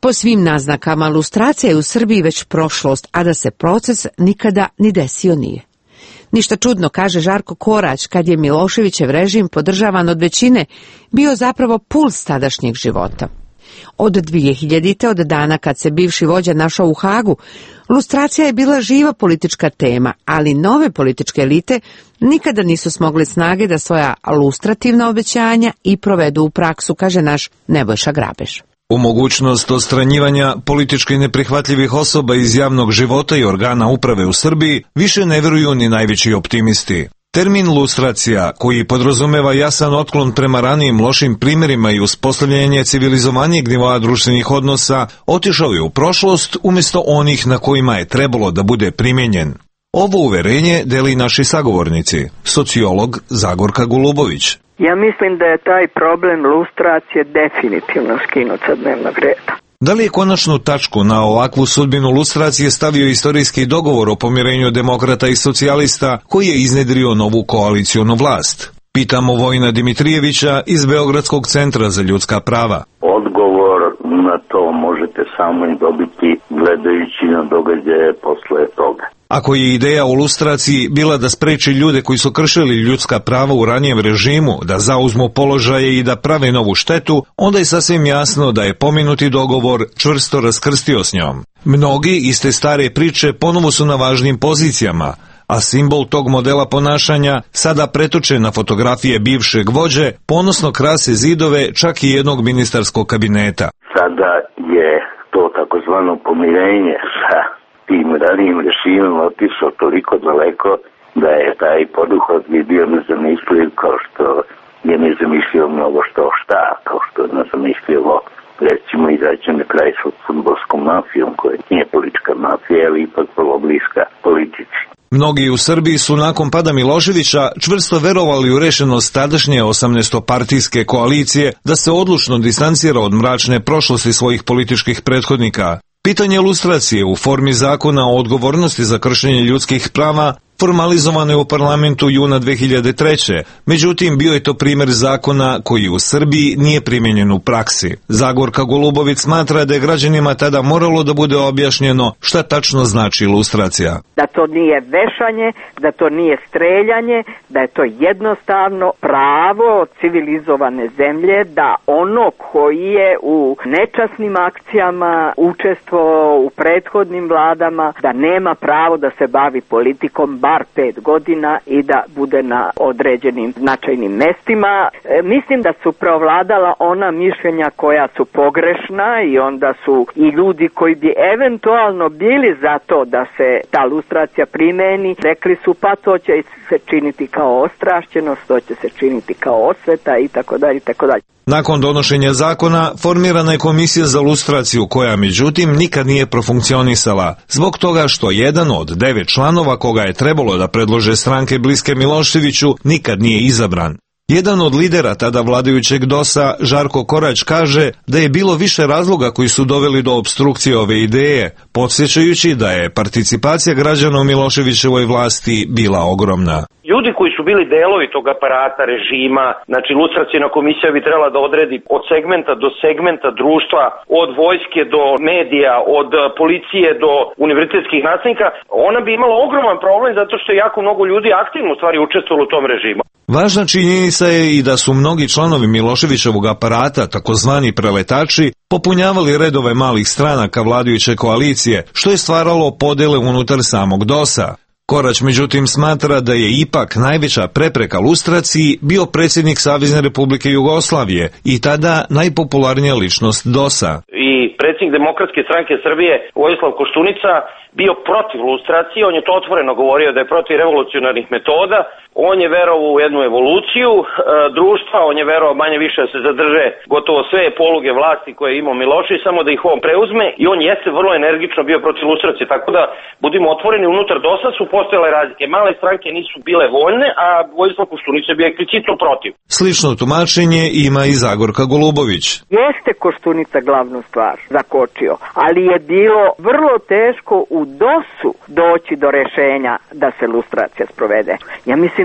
Po svim naznakama, lustracija je u Srbiji već prošlost, a da se proces nikada ni desio nije. Ništa čudno, kaže Žarko Korać, kad je Miloševićev režim, podržavan od većine, bio zapravo puls tadašnjeg života. Od dvije hiljadite. od dana kad se bivši vođa našao u Hagu, lustracija je bila živa politička tema, ali nove političke elite nikada nisu smogle snage da svoja lustrativna obećanja i provedu u praksu, kaže naš Nebojša Grabež. U mogućnost odstranjivanja politički neprihvatljivih osoba iz javnog života i organa uprave u Srbiji više ne veruju ni najveći optimisti. Termin lustracija, koji podrazumeva jasan otklon prema ranijim lošim primjerima i uspostavljanje civilizovanijeg nivoa društvenih odnosa, otišao je u prošlost umjesto onih na kojima je trebalo da bude primijenjen. Ovo uverenje deli naši sagovornici, sociolog Zagorka Golubović. Ja mislim da je taj problem lustracije definitivno skinut sa dnevnog reda. Da li je konačnu tačku na ovakvu sudbinu lustracije stavio istorijski dogovor o pomirenju demokrata i socijalista koji je iznedrio novu koalicionu vlast? Pitamo Vojina Dimitrijevića iz Beogradskog centra za ljudska prava. Odgovor na to možete samo dobiti gledajući na događaje posle toga. Ako je ideja o lustraciji bila da spreči ljude koji su kršili ljudska prava u ranijem režimu da zauzmu položaje i da prave novu štetu, onda je sasvim jasno da je pomenuti dogovor čvrsto raskrstio s njom. Mnogi iz te stare priče ponovo su na važnim pozicijama, a simbol tog modela ponašanja sada pretoče na fotografije bivšeg vođe, ponosno krase zidove čak i jednog ministarskog kabineta. Sada je to takozvano pomirenje sa tim ranijim režimom otišao toliko daleko da je taj poduhvat bio nezamisliv, kao što je nezamislio mnogo što šta, kao što je nezamislivo recimo izaći na kraj s fudbalskom mafijom, koja nije politička mafija, ali ipak vrlo bliska politici. Mnogi u Srbiji su nakon pada Miloševića čvrsto verovali u rešenost tadašnje osamnaestopartijske koalicije da se odlučno distancira od mračne prošlosti svojih političkih prethodnika. Pitanje lustracije u formi zakona o odgovornosti za kršenje ljudskih prava formalizovano je u parlamentu juna dve hiljade treće. Međutim, bio je to primjer zakona koji u Srbiji nije primjenjen u praksi. Zagorka Golubović smatra da je građanima tada moralo da bude objašnjeno šta tačno znači lustracija. Da to nije vešanje, da to nije streljanje, da je to jednostavno pravo civilizovane zemlje, da ono koji je u nečasnim akcijama učestvovao u prethodnim vladama, da nema pravo da se bavi politikom bar pet godina i da bude na određenim značajnim mestima. E, mislim da su preovladala ona mišljenja koja su pogrešna i onda su i ljudi koji bi eventualno bili za to da se ta lustracija primeni, rekli su pa to će se činiti kao ostrašćenost, to će se činiti kao osveta i tako dalje i tako dalje. Nakon donošenja zakona formirana je komisija za lustraciju koja međutim nikad nije profunkcionisala, zbog toga što jedan od devet članova koga je trebalo da predlože stranke bliske Miloševiću nikad nije izabran. Jedan od lidera tada vladajućeg dosa, Žarko Korać, kaže da je bilo više razloga koji su doveli do opstrukcije ove ideje, podsjećajući da je participacija građana u Miloševićevoj vlasti bila ogromna. Ljudi koji su bili delovi tog aparata režima, znači lustracijna komisija bi trebala da odredi od segmenta do segmenta društva, od vojske do medija, od policije do univerzitetskih nastavnika, ona bi imala ogroman problem zato što je jako mnogo ljudi aktivno u stvari učestvovalo u tom režimu. Važna činjenica je i da su mnogi članovi Miloševićevog aparata, takozvani preletači, popunjavali redove malih stranaka vladajuće koalicije, što je stvaralo podele unutar samog dosa. Korać međutim smatra da je ipak najveća prepreka lustraciji bio predsjednik Savezne Republike Jugoslavije i tada najpopularnija ličnost dosa. I predsjednik Demokratske stranke Srbije Vojislav Koštunica bio protiv lustracije, on je to otvoreno govorio da je protiv revolucionarnih metoda, on je verovao u jednu evoluciju e, društva, on je verovao manje više da se zadrže gotovo sve poluge vlasti koje je imao Milošević, samo da ih on preuzme i on jeste vrlo energično bio protiv lustracije, tako da budimo otvoreni, unutar dosta su postojale razlike, male stranke nisu bile voljne, a Vojislav Koštunica je bio eksplicitno protiv. Slično tumačenje ima i Zagorka Golubović. Jeste Koštunica glavnu stvar zakočio, ali je bilo vrlo teško u dosu doći do rešenja da se lustracija sprovede. Ja mislim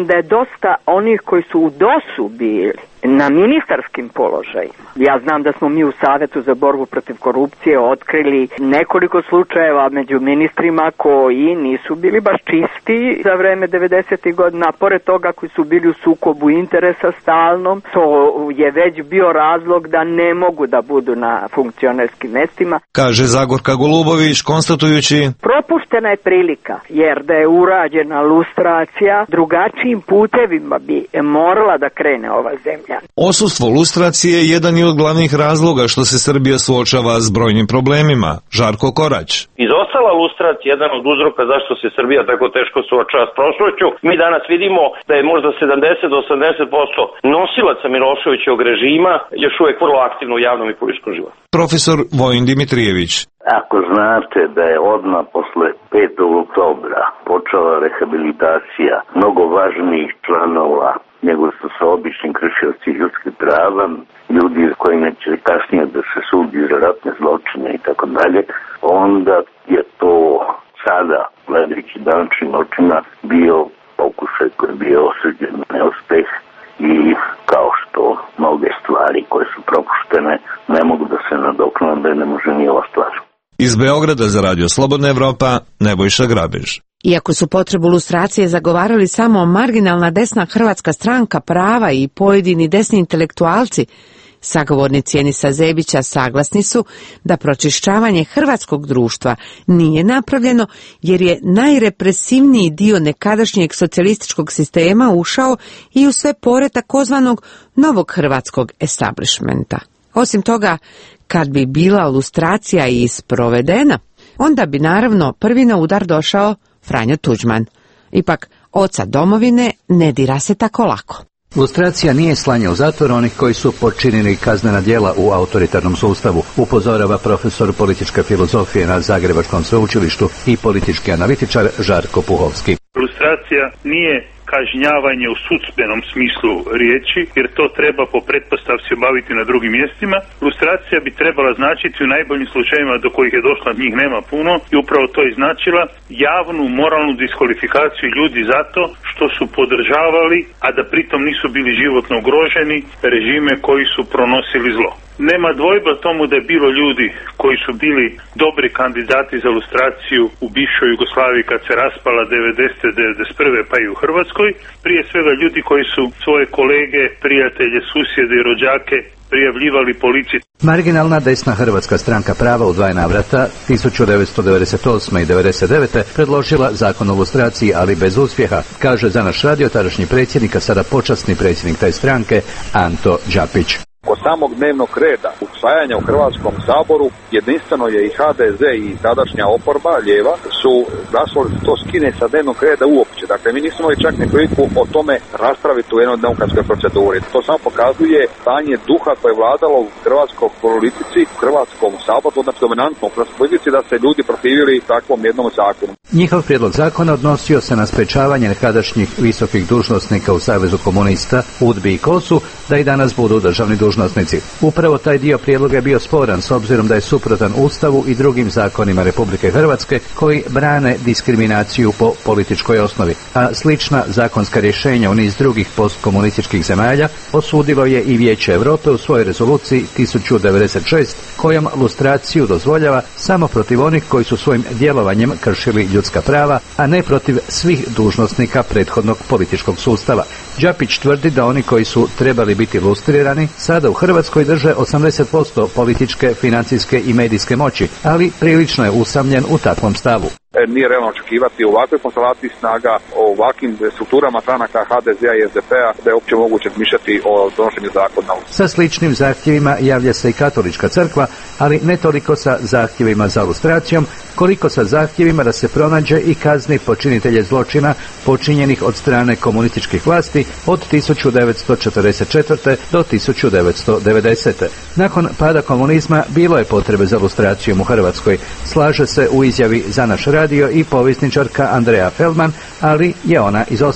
Mislim da je dosta onih koji su u dosu bili na ministarskim položajima. Ja znam da smo mi u Savetu za borbu protiv korupcije otkrili nekoliko slučajeva među ministrima koji nisu bili baš čisti za vreme devedesetih godina, pored toga koji su bili u sukobu interesa stalnom. To je već bio razlog da ne mogu da budu na funkcionerskim mestima. Kaže Zagorka Golubović, konstatujući: propuštena je prilika, jer da je urađena lustracija, drugačijim putevima bi morala da krene ova zemlja. Osustvo lustracije je jedan od glavnih razloga što se Srbija suočava s brojnim problemima. Žarko Korać. Izostala lustracija je jedan od uzroka zašto se Srbija tako teško suočava s prošlošću. Mi danas vidimo da je možda sedamdeset do osamdeset posto nosilaca Miloševićevog režima još uvijek vrlo aktivno u javnom i političkom životu. Profesor Vojin Dimitrijević. Ako znate da je odmah posle petog oktobra počela rehabilitacija mnogo važnijih članova nego što su obični kršioci ljudskih prava, ljudi kojima će kasnije da se sudi za ratne zločine i tako dalje, onda je to sada, gledajući današnjim očima, bio pokušaj koji je bio osuđen na neuspeh i kao što mnoge stvari koje su propuštene ne mogu da se nadoknade, ne može ni ova stvar. Iz Beograda za Radio Slobodna Evropa, Nebojša Grabež. Iako su potrebu lustracije zagovarali samo marginalna desna Hrvatska stranka prava i pojedini desni intelektualci, sagovornici Enisa Zebića saglasni su da pročišćavanje hrvatskog društva nije napravljeno jer je najrepresivniji dio nekadašnjeg socijalističkog sistema ušao i u sve pore takozvanog novog hrvatskog establishmenta. Osim toga, kad bi bila lustracija i sprovedena, onda bi naravno prvi na udar došao Franjo Tuđman. Ipak, oca domovine ne dira se tako lako. Lustracija nije slanje u zatvor onih koji su počinili kaznena djela u autoritarnom sustavu, upozorava profesor političke filozofije na Zagrebačkom sveučilištu i politički analitičar Žarko Puhovski. Lustracija nije kažnjavanje u sudbenom smislu riječi, jer to treba po pretpostavci obaviti na drugim mjestima. Lustracija bi trebala značiti u najboljim slučajevima do kojih je došla, njih nema puno, i upravo to je značila javnu moralnu diskvalifikaciju ljudi zato što su podržavali, a da pritom nisu bili životno ugroženi, režime koji su pronosili zlo. Nema dvojba tomu da je bilo ljudi koji su bili dobri kandidati za lustraciju u bivšoj Jugoslaviji kad se raspala devedesete do devedeset prve pa i u Hrvatskoj. Prije svega ljudi koji su svoje kolege, prijatelje, susjede i rođake prijavljivali policiji. Marginalna desna Hrvatska stranka prava u dva navrata tisuću devetsto devedeset osme i devedeset devete predložila zakon o lustraciji, ali bez uspjeha, kaže za naš radio tadašnji predsjednik, a sada počasni predsjednik te stranke, Anto Đapić. Kod samog dnevnog reda usvajanja u Hrvatskom saboru jedinstveno je i ha de ze i tadašnja oporba, lijeva, su glasovali da to skine sa dnevnog reda uopće. Dakle, mi nismo imali čak ni priliku o tome raspraviti u jednoj demokratskoj proceduri. To samo pokazuje stanje duha koje je vladalo u hrvatskoj politici, u Hrvatskom saboru, odnosno dominantno u hrvatskoj politici, da se ljudi protivili takvom jednom zakonu. Njihov prijedlog zakona odnosio se na sprečavanje nekadašnjih visokih dužnosnika u Savezu komunista, UDBI i Kosu da i danas budu državni dužnosnici. Upravo taj dio prijedloga je bio sporan s obzirom da je suprotan Ustavu i drugim zakonima Republike Hrvatske koji brane diskriminaciju po političkoj osnovi, a slična zakonska rješenja u niz drugih postkomunističkih zemalja osudilo je i Vijeće Europe u svojoj rezoluciji tisuću devedeset šest kojom lustraciju dozvoljava samo protiv onih koji su svojim djelovanjem kršili ljudska prava, a ne protiv svih dužnosnika prethodnog političkog sustava. Đapić tvrdi da oni koji su trebali biti lustrirani sada u Hrvatskoj drže osamdeset posto političke, financijske i medijske moći, ali prilično je usamljen u takvom stavu. Nije realno očekivati ovakve konstelaciji snaga, o ovakvim strukturama stranaka ha de zea i es de pea da je uopće moguće mišljati o donošenju zakona. Sa sličnim zahtjevima javlja se i katolička crkva, ali ne toliko sa zahtjevima za lustracijom, koliko sa zahtjevima da se pronađe i kazni počinitelje zločina počinjenih od strane komunističkih vlasti od tisuću devetsto četrdeset četvrte do tisuću devetsto devedesete. Nakon pada komunizma bilo je potrebe za lustracijom u Hrvatskoj, slaže se u izjavi za naš radio i povjesničarka Andrea Feldman, ali je ona izostala.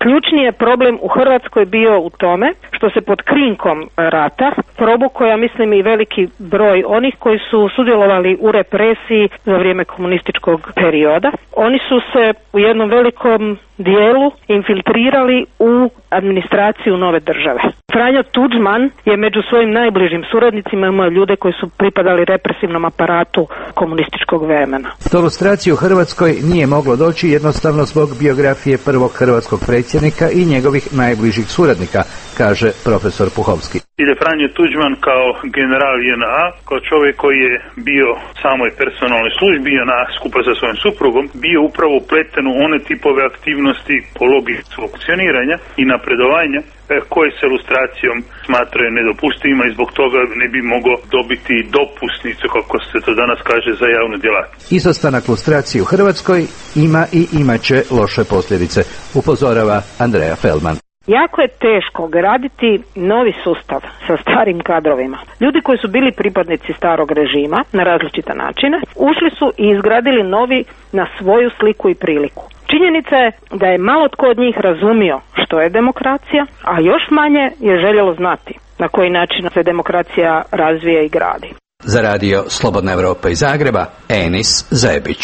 Ključni je problem u Hrvatskoj bio u tome što se pod krinkom rata probukao, ja mislim, i veliki broj onih koji su sudjelovali u represiji za vrijeme komunističkog perioda. Oni su se u jednom velikom dijelu infiltrirali u administraciju nove države. Franjo Tuđman je među svojim najbližim suradnicima imao ljude koji su pripadali represivnom aparatu komunističkog vremena. Do lustracije u Hrvatskoj nije moglo doći jednostavno zbog biografije prvog hrvatskog predsjednika i njegovih najbližih suradnika, kaže profesor Puhovski. Ili Franjo Tuđman kao general J N A, kao čovjek koji je bio u samoj personalnoj službi, J N A skupa sa svojim suprugom, bio upravo upleten u one tipove aktivnosti po logici funkcioniranja i napredovanja koje se lustracijom smatraju nedopustivima i zbog toga ne bi mogao dobiti dopusnicu, kako se to danas kaže, za javnu djelatnost. Izostanak lustracije u Hrvatskoj ima i imaće loše posljedice, upozorava Andreja Feldman. Jako je teško graditi novi sustav sa starim kadrovima. Ljudi koji su bili pripadnici starog režima na različite načine, ušli su i izgradili novi na svoju sliku i priliku. Činjenica je da je malo tko od njih razumio što je demokracija, a još manje je željelo znati na koji način se demokracija razvija i gradi. Za radio Slobodna Evropa iz Zagreba, Enis Zebić.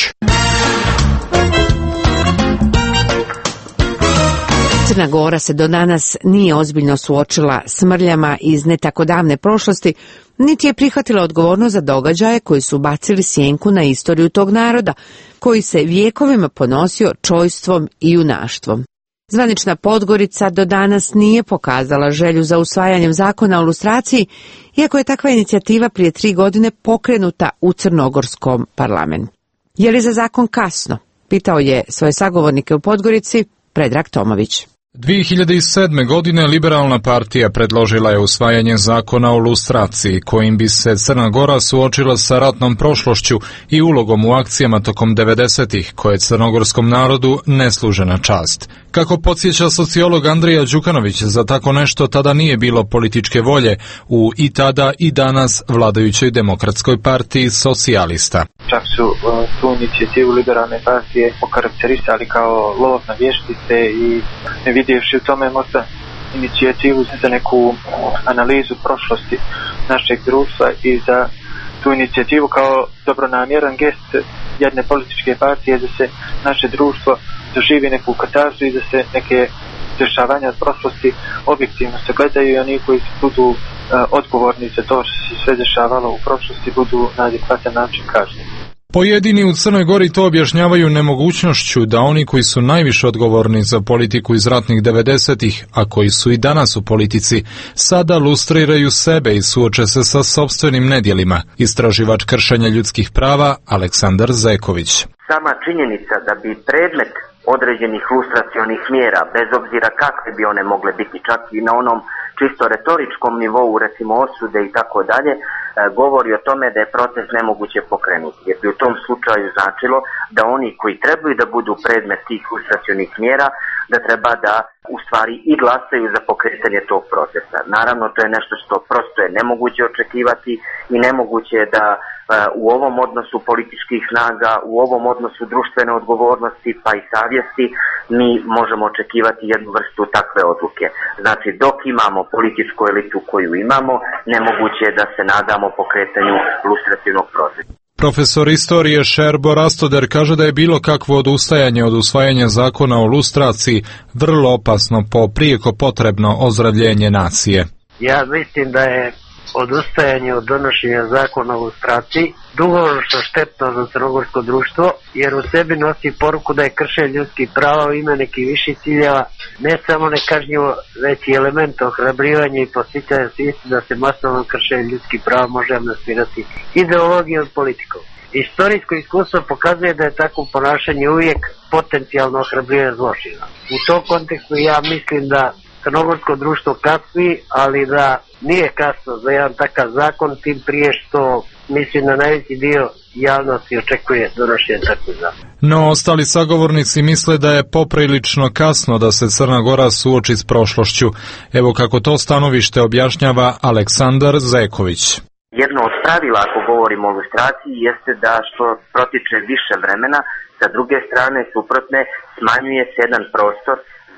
Crna Gora se do danas nije ozbiljno suočila s mrljama iz ne tako davne prošlosti, niti je prihvatila odgovornost za događaje koji su bacili sjenku na istoriju tog naroda, koji se vijekovima ponosio čojstvom i junaštvom. Zvanična Podgorica do danas nije pokazala želju za usvajanjem zakona o lustraciji, iako je takva inicijativa prije tri godine pokrenuta u crnogorskom parlamentu. Je li za zakon kasno? Pitao je svoje sagovornike u Podgorici Predrag Tomović. dvije hiljade sedme. godine Liberalna partija predložila je usvajanje zakona o lustraciji, kojim bi se Crna Gora suočila sa ratnom prošlošću i ulogom u akcijama tokom devedesetih, koje crnogorskom narodu ne služe na čast. Kako podsjeća sociolog Andrija Đukanović, za tako nešto tada nije bilo političke volje u i tada i danas vladajućoj demokratskoj partiji socijalista. Čak su uh, tu inicijativu Liberalne partije okarakterisali kao lov na vještice i ne vidjevši u tome možda inicijativu za neku analizu prošlosti našeg društva i za tu inicijativu kao dobronamjeran gest jedne političke partije da se naše društvo doživi neku katarzu i da se neke dešavanja od prošlosti objektivno se gledaju i oni koji budu uh, odgovorni za to što se sve dešavalo u prošlosti budu na adekvatan način kažnjeni. Pojedini u Crnoj Gori to objašnjavaju nemogućnošću da oni koji su najviše odgovorni za politiku iz ratnih devedesetih, a koji su i danas u politici, sada lustriraju sebe i suoče se sa sopstvenim nedjelima. Istraživač kršenja ljudskih prava Aleksandar Zeković. Sama činjenica da bi predmet određenih lustracionih mjera, bez obzira kakve bi one mogle biti, čak i na onom čisto retoričkom nivou, recimo osude i tako dalje, govori o tome da je proces nemoguće pokrenuti. Jer bi u tom slučaju značilo da oni koji trebaju da budu predmet tih lustracionih mjera, da treba da u stvari i glasaju za pokretanje tog procesa. Naravno, to je nešto što prosto je nemoguće očekivati i nemoguće je da u ovom odnosu političkih snaga, u ovom odnosu društvene odgovornosti pa i savjesti mi možemo očekivati jednu vrstu takve odluke. Znači, dok imamo političku elitu koju imamo, nemoguće je da se nadamo pokretanju lustrativnog procesa. Profesor istorije Šerbo Rastoder kaže da je bilo kakvo odustajanje od usvajanja zakona o lustraciji vrlo opasno po prijeko potrebno ozdravljenje nacije. Ja mislim da je odustajanje od donošenja zakona o lustraciji dugoročno štetno za crnogorsko društvo, jer u sebi nosi poruku da je kršenje ljudskih prava u ime nekih viših ciljeva ne samo nekažnjivo, već i element ohrabrivanja i posticanja svijesti da se masovno kršenje ljudskih prava može amnestirati ideologijom i politikom. Istorijsko iskustvo pokazuje da je takvo ponašanje uvijek potencijalno ohrabrivanje zločina. U tom kontekstu ja mislim da crnogorsko društvo kasni, ali da nije kasno za jedan takav zakon, tim prije što mislim da najveći dio javnosti očekuje donošenje takvog zakona. No, ostali sagovornici misle da je poprilično kasno da se Crna Gora suoči s prošlošću. Evo kako to stanovište objašnjava Aleksandar Zeković. Jedno od pravila, ako govorimo o lustraciji, jeste da što protiče više vremena, sa druge strane suprotne smanjuje se jedan prostor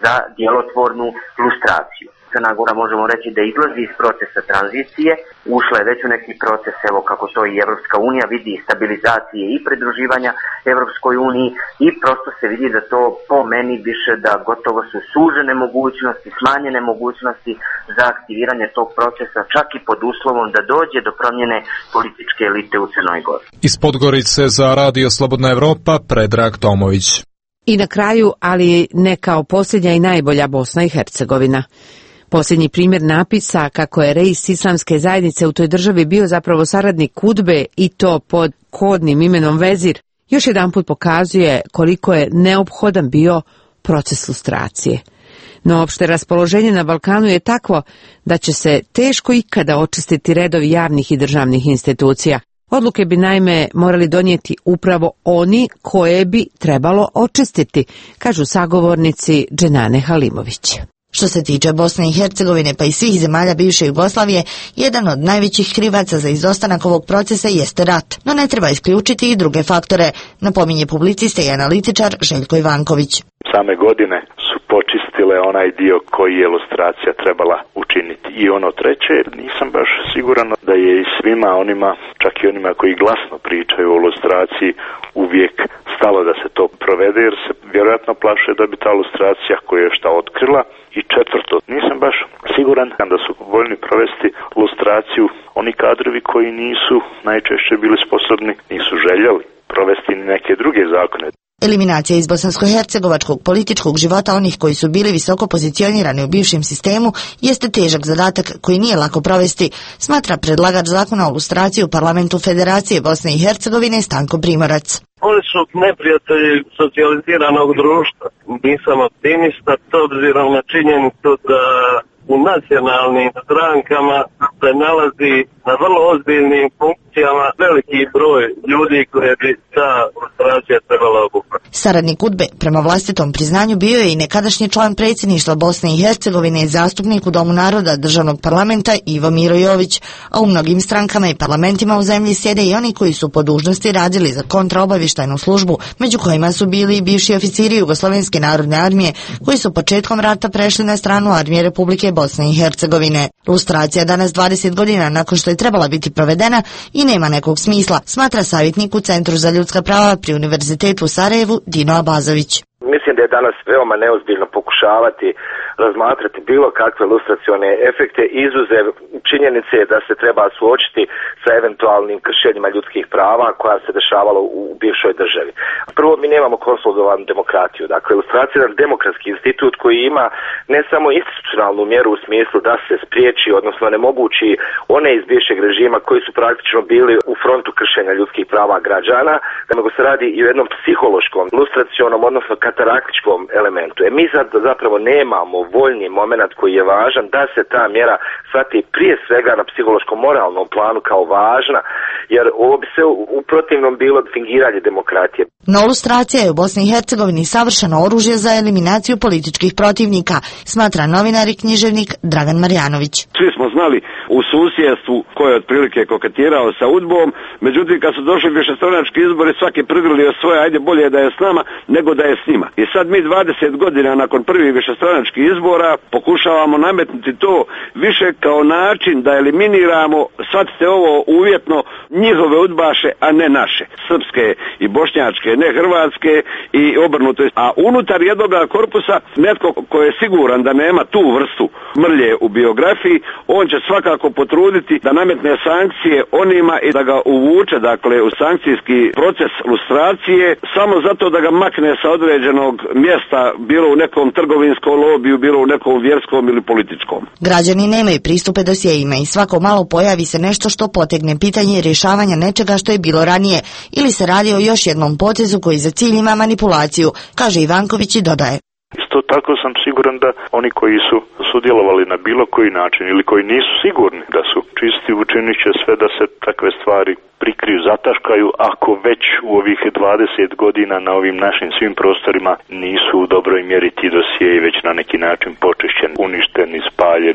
za djelotvornu lustraciju. Crna Gora možemo reći da izlazi iz procesa tranzicije, ušla je već u neki proces, evo kako to i Evropska unija vidi, stabilizacije i pridruživanja Evropskoj uniji, i prosto se vidi da to po meni više da gotovo su sužene mogućnosti, smanjene mogućnosti za aktiviranje tog procesa, čak i pod uslovom da dođe do promjene političke elite u Crnoj Gori. Iz Podgorice za Radio Slobodna Evropa, Predrag Tomović. I na kraju, ali ne kao posljednja i najbolja, Bosna i Hercegovina. Posljednji primjer napisa kako je reis islamske zajednice u toj državi bio zapravo saradnik Kudbe i to pod kodnim imenom Vezir, još jedanput pokazuje koliko je neophodan bio proces lustracije. No opšte raspoloženje na Balkanu je takvo da će se teško ikada očistiti redovi javnih i državnih institucija. Odluke bi naime morali donijeti upravo oni koje bi trebalo očistiti, kažu sagovornici Dženane Halimović. Što se tiče Bosne i Hercegovine pa i svih zemalja bivše Jugoslavije, jedan od najvećih krivaca za izostanak ovog procesa jeste rat, no ne treba isključiti i druge faktore, napominje publicista i analitičar Željko Ivanković. Same godine su počistile onaj dio koji je lustracija trebala učiniti. I ono treće, nisam baš siguran da je i svima onima, čak i onima koji glasno pričaju o lustraciji, uvijek stalo da se to provede, jer se vjerojatno plaše da bi ta lustracija koja je šta otkrila. I četvrto, nisam baš siguran da su voljni provesti lustraciju oni kadrovi koji nisu najčešće bili sposobni, nisu željeli provesti neke druge zakone. Eliminacija iz bosansko-hercegovačkog političkog života onih koji su bili visoko pozicionirani u bivšem sistemu jeste težak zadatak koji nije lako provesti, smatra predlagač zakona o lustraciji u parlamentu Federacije Bosne i Hercegovine Stanko Primorac. Oni su neprijatelji socijaliziranog društva. Nisam optimista, s obzirom na činjenicu da u nacionalnim strankama se nalazi na vrlo ozbiljnim funkcijama veliki broj ljudi koje bi ta lustracija trebala obuhvatiti. Saradnik Udbe, prema vlastitom priznanju, bio je i nekadašnji član predsjedništva Bosne i Hercegovine i zastupnik u Domu naroda državnog parlamenta Ivo Miro Jović, a u mnogim strankama i parlamentima u zemlji sjede i oni koji su po dužnosti radili za kontraobavještajnu službu, među kojima su bili i bivši oficiri Jugoslovenske narodne armije, koji su početkom rata prešli na stranu armije Republike Bosne i Hercegovine. Lustracija danas dvadeset godina nakon što je trebala biti provedena i nema nekog smisla, smatra savjetnik u Centru za ljudska prava pri Univerzitetu u Sarajevu Dino Abazović. Mislim da je danas veoma neozbiljno pokušavati razmatrati bilo kakve lustracione efekte, izuzev činjenice da se treba suočiti sa eventualnim kršenjima ljudskih prava koja se dešavalo u bivšoj državi. Prvo, mi nemamo konsolidovanu demokratiju. Dakle, lustracija je demokratski institut koji ima ne samo institucionalnu mjeru u smislu da se spriječi, odnosno nemogući one iz bivšeg režima koji su praktično bili u frontu kršenja ljudskih prava građana, nego se radi i o jednom psihološkom, lustracionom, odnosno kataraktičkom elementu. E mi sad zapravo nemamo voljni moment koji je važan da se ta mjera shvati prije svega na psihološko-moralnom planu kao važna, jer ovo bi se u protivnom bilo fingiranje demokratije. No lustracija je u Bosni i Hercegovini savršeno oružje za eliminaciju političkih protivnika, smatra novinar i književnik Dragan Marjanović. Svi smo znali u susjedstvu ko je otprilike koketirao sa udbom, međutim kad su došli višestranački izbori svaki prigrlio svoje, ajde bolje da je s nama nego da je s njima. I sad mi dvadeset godina nakon prvih višestranačkih izbora pokušavamo nametnuti to više kao način da eliminiramo, shvatite ovo uvjetno, njihove udbaše, a ne naše, srpske i bošnjačke, ne hrvatske i obrnuto. A unutar jednog korpusa netko ko je siguran da nema tu vrstu mrlje u biografiji, on će svakako potruditi da nametne sankcije onima i da ga uvuče, dakle, u sankcijski proces lustracije, samo zato da ga makne sa određenog mjesta, bilo u nekom trgovinskom lobiju, bilo u nekom vjerskom ili političkom. Građani nemaju pristupe dosjejima i svako malo pojavi se nešto što potegne pitanje rješavanja nečega što je bilo ranije, ili se radi o još jednom potezu koji za cilj ima manipulaciju, kaže Ivanković i dodaje. Isto tako sam siguran da oni koji su sudjelovali na bilo koji način ili koji nisu sigurni da su čisti, učinit će sve da se takve stvari prikriju, zataškaju, ako već u ovih dvadeset godina na ovim našim svim prostorima nisu u dobroj mjeri ti dosjei već na neki način počišćeni, uništeni, spaljeni.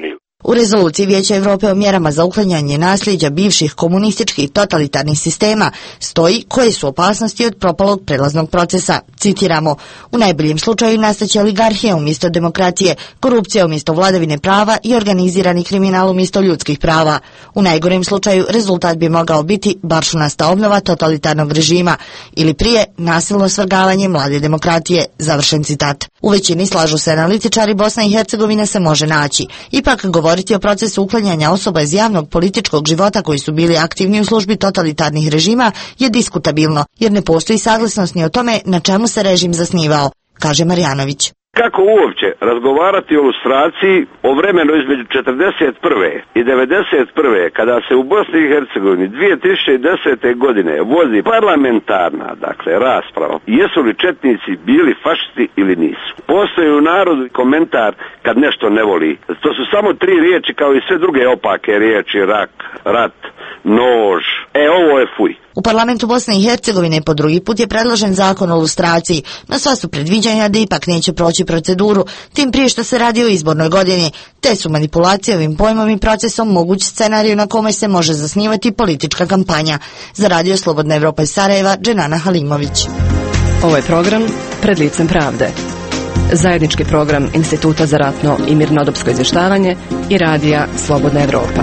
U rezoluciji Vijeća Europe o mjerama za uklanjanje nasljeđa bivših komunističkih totalitarnih sistema stoji koje su opasnosti od propalog prelaznog procesa. Citiramo, u najboljem slučaju nastaće oligarhija umjesto demokracije, korupcija umjesto vladavine prava i organizirani kriminal umjesto ljudskih prava. U najgorem slučaju rezultat bi mogao biti baršunasta obnova totalitarnog režima ili prije nasilno svrgavanje mlade demokratije. Završen citat. U većini slažu se analitičari, Bosna i Hercegovina se može naći. Ipak govoriti o procesu uklanjanja osoba iz javnog političkog života koji su bili aktivni u službi totalitarnih režima je diskutabilno, jer ne postoji saglasnost ni o tome na čemu se režim zasnivao, kaže Marjanović. Kako uopće razgovarati o lustraciji o vremenu između četrdeset prve i devedeset prve kada se u Bosni i Hercegovini dvije tisuće desete. godine vozi parlamentarna, dakle, rasprava, jesu li četnici bili fašisti ili nisu. Postoji u narodu komentar kad nešto ne voli. To su samo tri riječi kao i sve druge opake riječi, rak, rat, nož. E, ovo je fuj. U parlamentu Bosne i Hercegovine po drugi put je predložen zakon o lustraciji, no sva su predviđanja da ipak neće proći proceduru, tim prije što se radi o izbornoj godini, te su manipulacije ovim pojmom i procesom moguć scenarij na kome se može zasnivati politička kampanja. Za Radio Slobodna Evropa iz Sarajeva, Dženana Halimović. Ovo je program Pred licem pravde. Zajednički program Instituta za ratno i mirnodopsko izvještavanje i Radija Slobodna Evropa.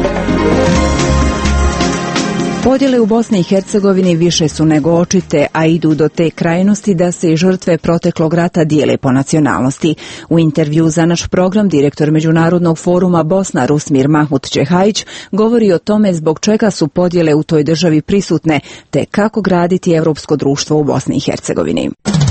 Podjele u Bosni i Hercegovini više su nego očite, a idu do te krajnosti da se i žrtve proteklog rata dijele po nacionalnosti. U intervju za naš program direktor Međunarodnog foruma Bosna Rusmir Mahmut Čehajić govori o tome zbog čega su podjele u toj državi prisutne, te kako graditi europsko društvo u Bosni i Hercegovini.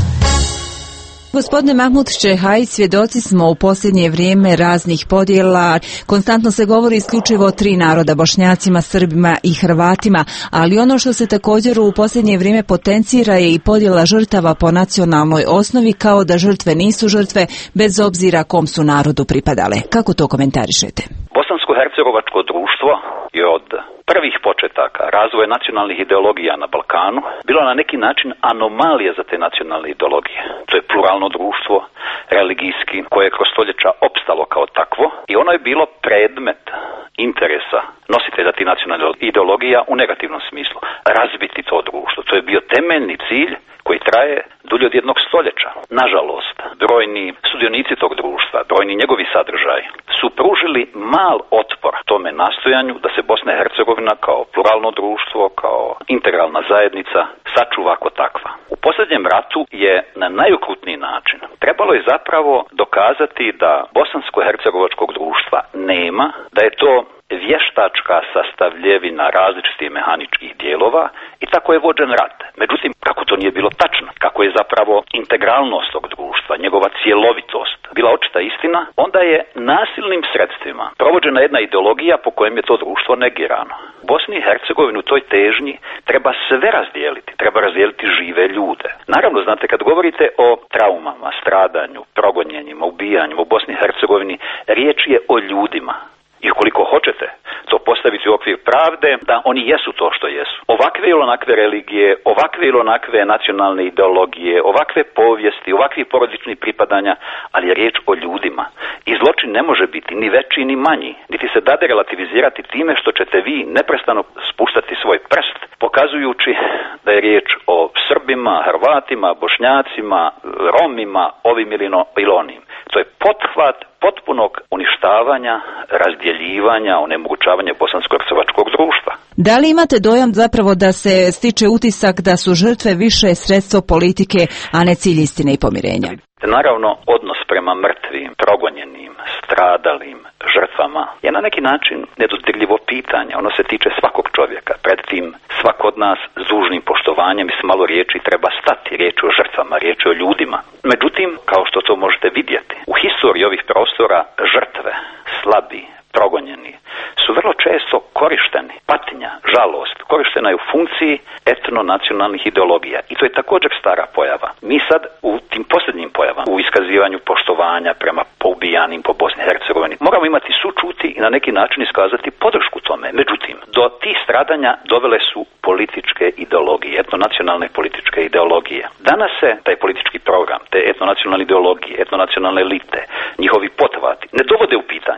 Gospodine Mahmut Čehajić, svjedoci smo u posljednje vrijeme raznih podjela. Konstantno se govori isključivo o tri naroda, Bošnjacima, Srbima i Hrvatima, ali ono što se također u posljednje vrijeme potencira je i podjela žrtava po nacionalnoj osnovi, kao da žrtve nisu žrtve bez obzira kom su narodu pripadale. Kako to komentarišete? Bosansko-hercegovačko društvo je od prvih početaka razvoja nacionalnih ideologija na Balkanu bilo na neki način anomalija za te nacionalne ideologije. To je pluralno društvo, religijski, koje je kroz stoljeća opstalo kao takvo i ono je bilo predmet interesa nositelja tih nacionalnih ideologija u negativnom smislu. Razbiti to društvo. To je bio temeljni cilj koji traje dulje od jednog stoljeća. Nažalost, brojni sudionici tog društva, brojni njegovi sadržaj su pružili mal otpor tome nastojanju da se Bosna i Hercegovina kao pluralno društvo, kao integralna zajednica sačuva kao takva. U posljednjem ratu je na najokrutniji način trebalo je zapravo dokazati da bosansko-hercegovačkog društva nema, da je to vještačka sastavljevina različitih mehaničkih dijelova i tako je vođen rat. Međutim, kako to nije bilo tačno, kako je zapravo integralnost tog društva, njegova cjelovitost bila očita istina, onda je nasilnim sredstvima provođena jedna ideologija po kojem je to društvo negirano. Bosni i Hercegovini u toj težnji treba sve razdijeliti, treba razdijeliti žive ljude. Naravno, znate, kad govorite o traumama, stradanju, progonjenjima, ubijanju u Bosni i Hercegovini, riječ je o ljudima. I ukoliko hoćete to postaviti u okvir pravde, da oni jesu to što jesu. Ovakve ili onakve religije, ovakve ili onakve nacionalne ideologije, ovakve povijesti, ovakvi porodični pripadanja, ali je riječ o ljudima. I zločin ne može biti ni veći ni manji, niti se dade relativizirati time što ćete vi neprestano spuštati svoj prst, pokazujući da je riječ o Srbima, Hrvatima, Bošnjacima, Romima, ovim ili onim. To je pothvat potpunog uništavanja, razdjeljivanja, onemogućavanja bosansko-hercegovačkog društva. Da li imate dojam zapravo da se stiče utisak da su žrtve više sredstvo politike, a ne cilj istine i pomirenja? Naravno, odnos prema mrtvim, progonjenim, stradalim, žrtvama je na neki način nedodirljivo pitanje. Ono se tiče svakog čovjeka. Pred tim svak od nas s dužnim poštovanjem i s malo riječi treba stati. Riječ o žrtvama, riječ o ljudima. Međutim, kao što to možete vidjeti, u historiji ovih prostora žrtve, slabi, progonjeni su vrlo često korišteni. Patnja, žalost, korištena je u funkciji etno-nacionalnih ideologija. I to je također stara pojava. Mi sad u tim posljednjim pojavama, u iskazivanju poštovanja prema poubijanim po Bosni i Hercegovini, moramo imati sučuti i na neki način iskazati podršku tome. Međutim, do tih stradanja dovele su političke ideologije, etno-nacionalne političke ideologije. Danas se taj politički program, te etno-nacionalne ideologije, etno-nacionalne elite, njihovi pothvati ne dovode u pitanje.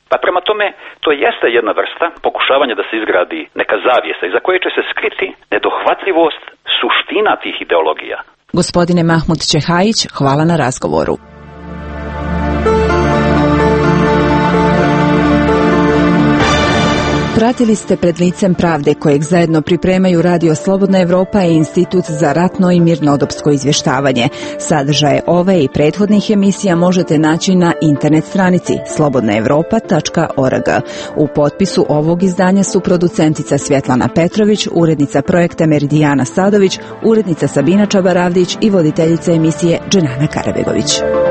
Pa prema tome, to jeste jedna vrsta pokušavanja da se izgradi neka zavjesa iza koje će se skriti nedohvatljivost suština tih ideologija. Gospodine Mahmud Čehajić, hvala na razgovoru. Pratili ste Pred licem pravde, kojeg zajedno pripremaju Radio Slobodna Evropa i Institut za ratno i mirnodopsko izvještavanje. Sadržaje ove i prethodnih emisija možete naći na internet stranici slobodna evropa tačka org. U potpisu ovog izdanja su producentica Svjetlana Petrović, urednica projekta Meridijana Sadović, urednica Sabina Čabaravdić i voditeljica emisije Dženana Karabegović.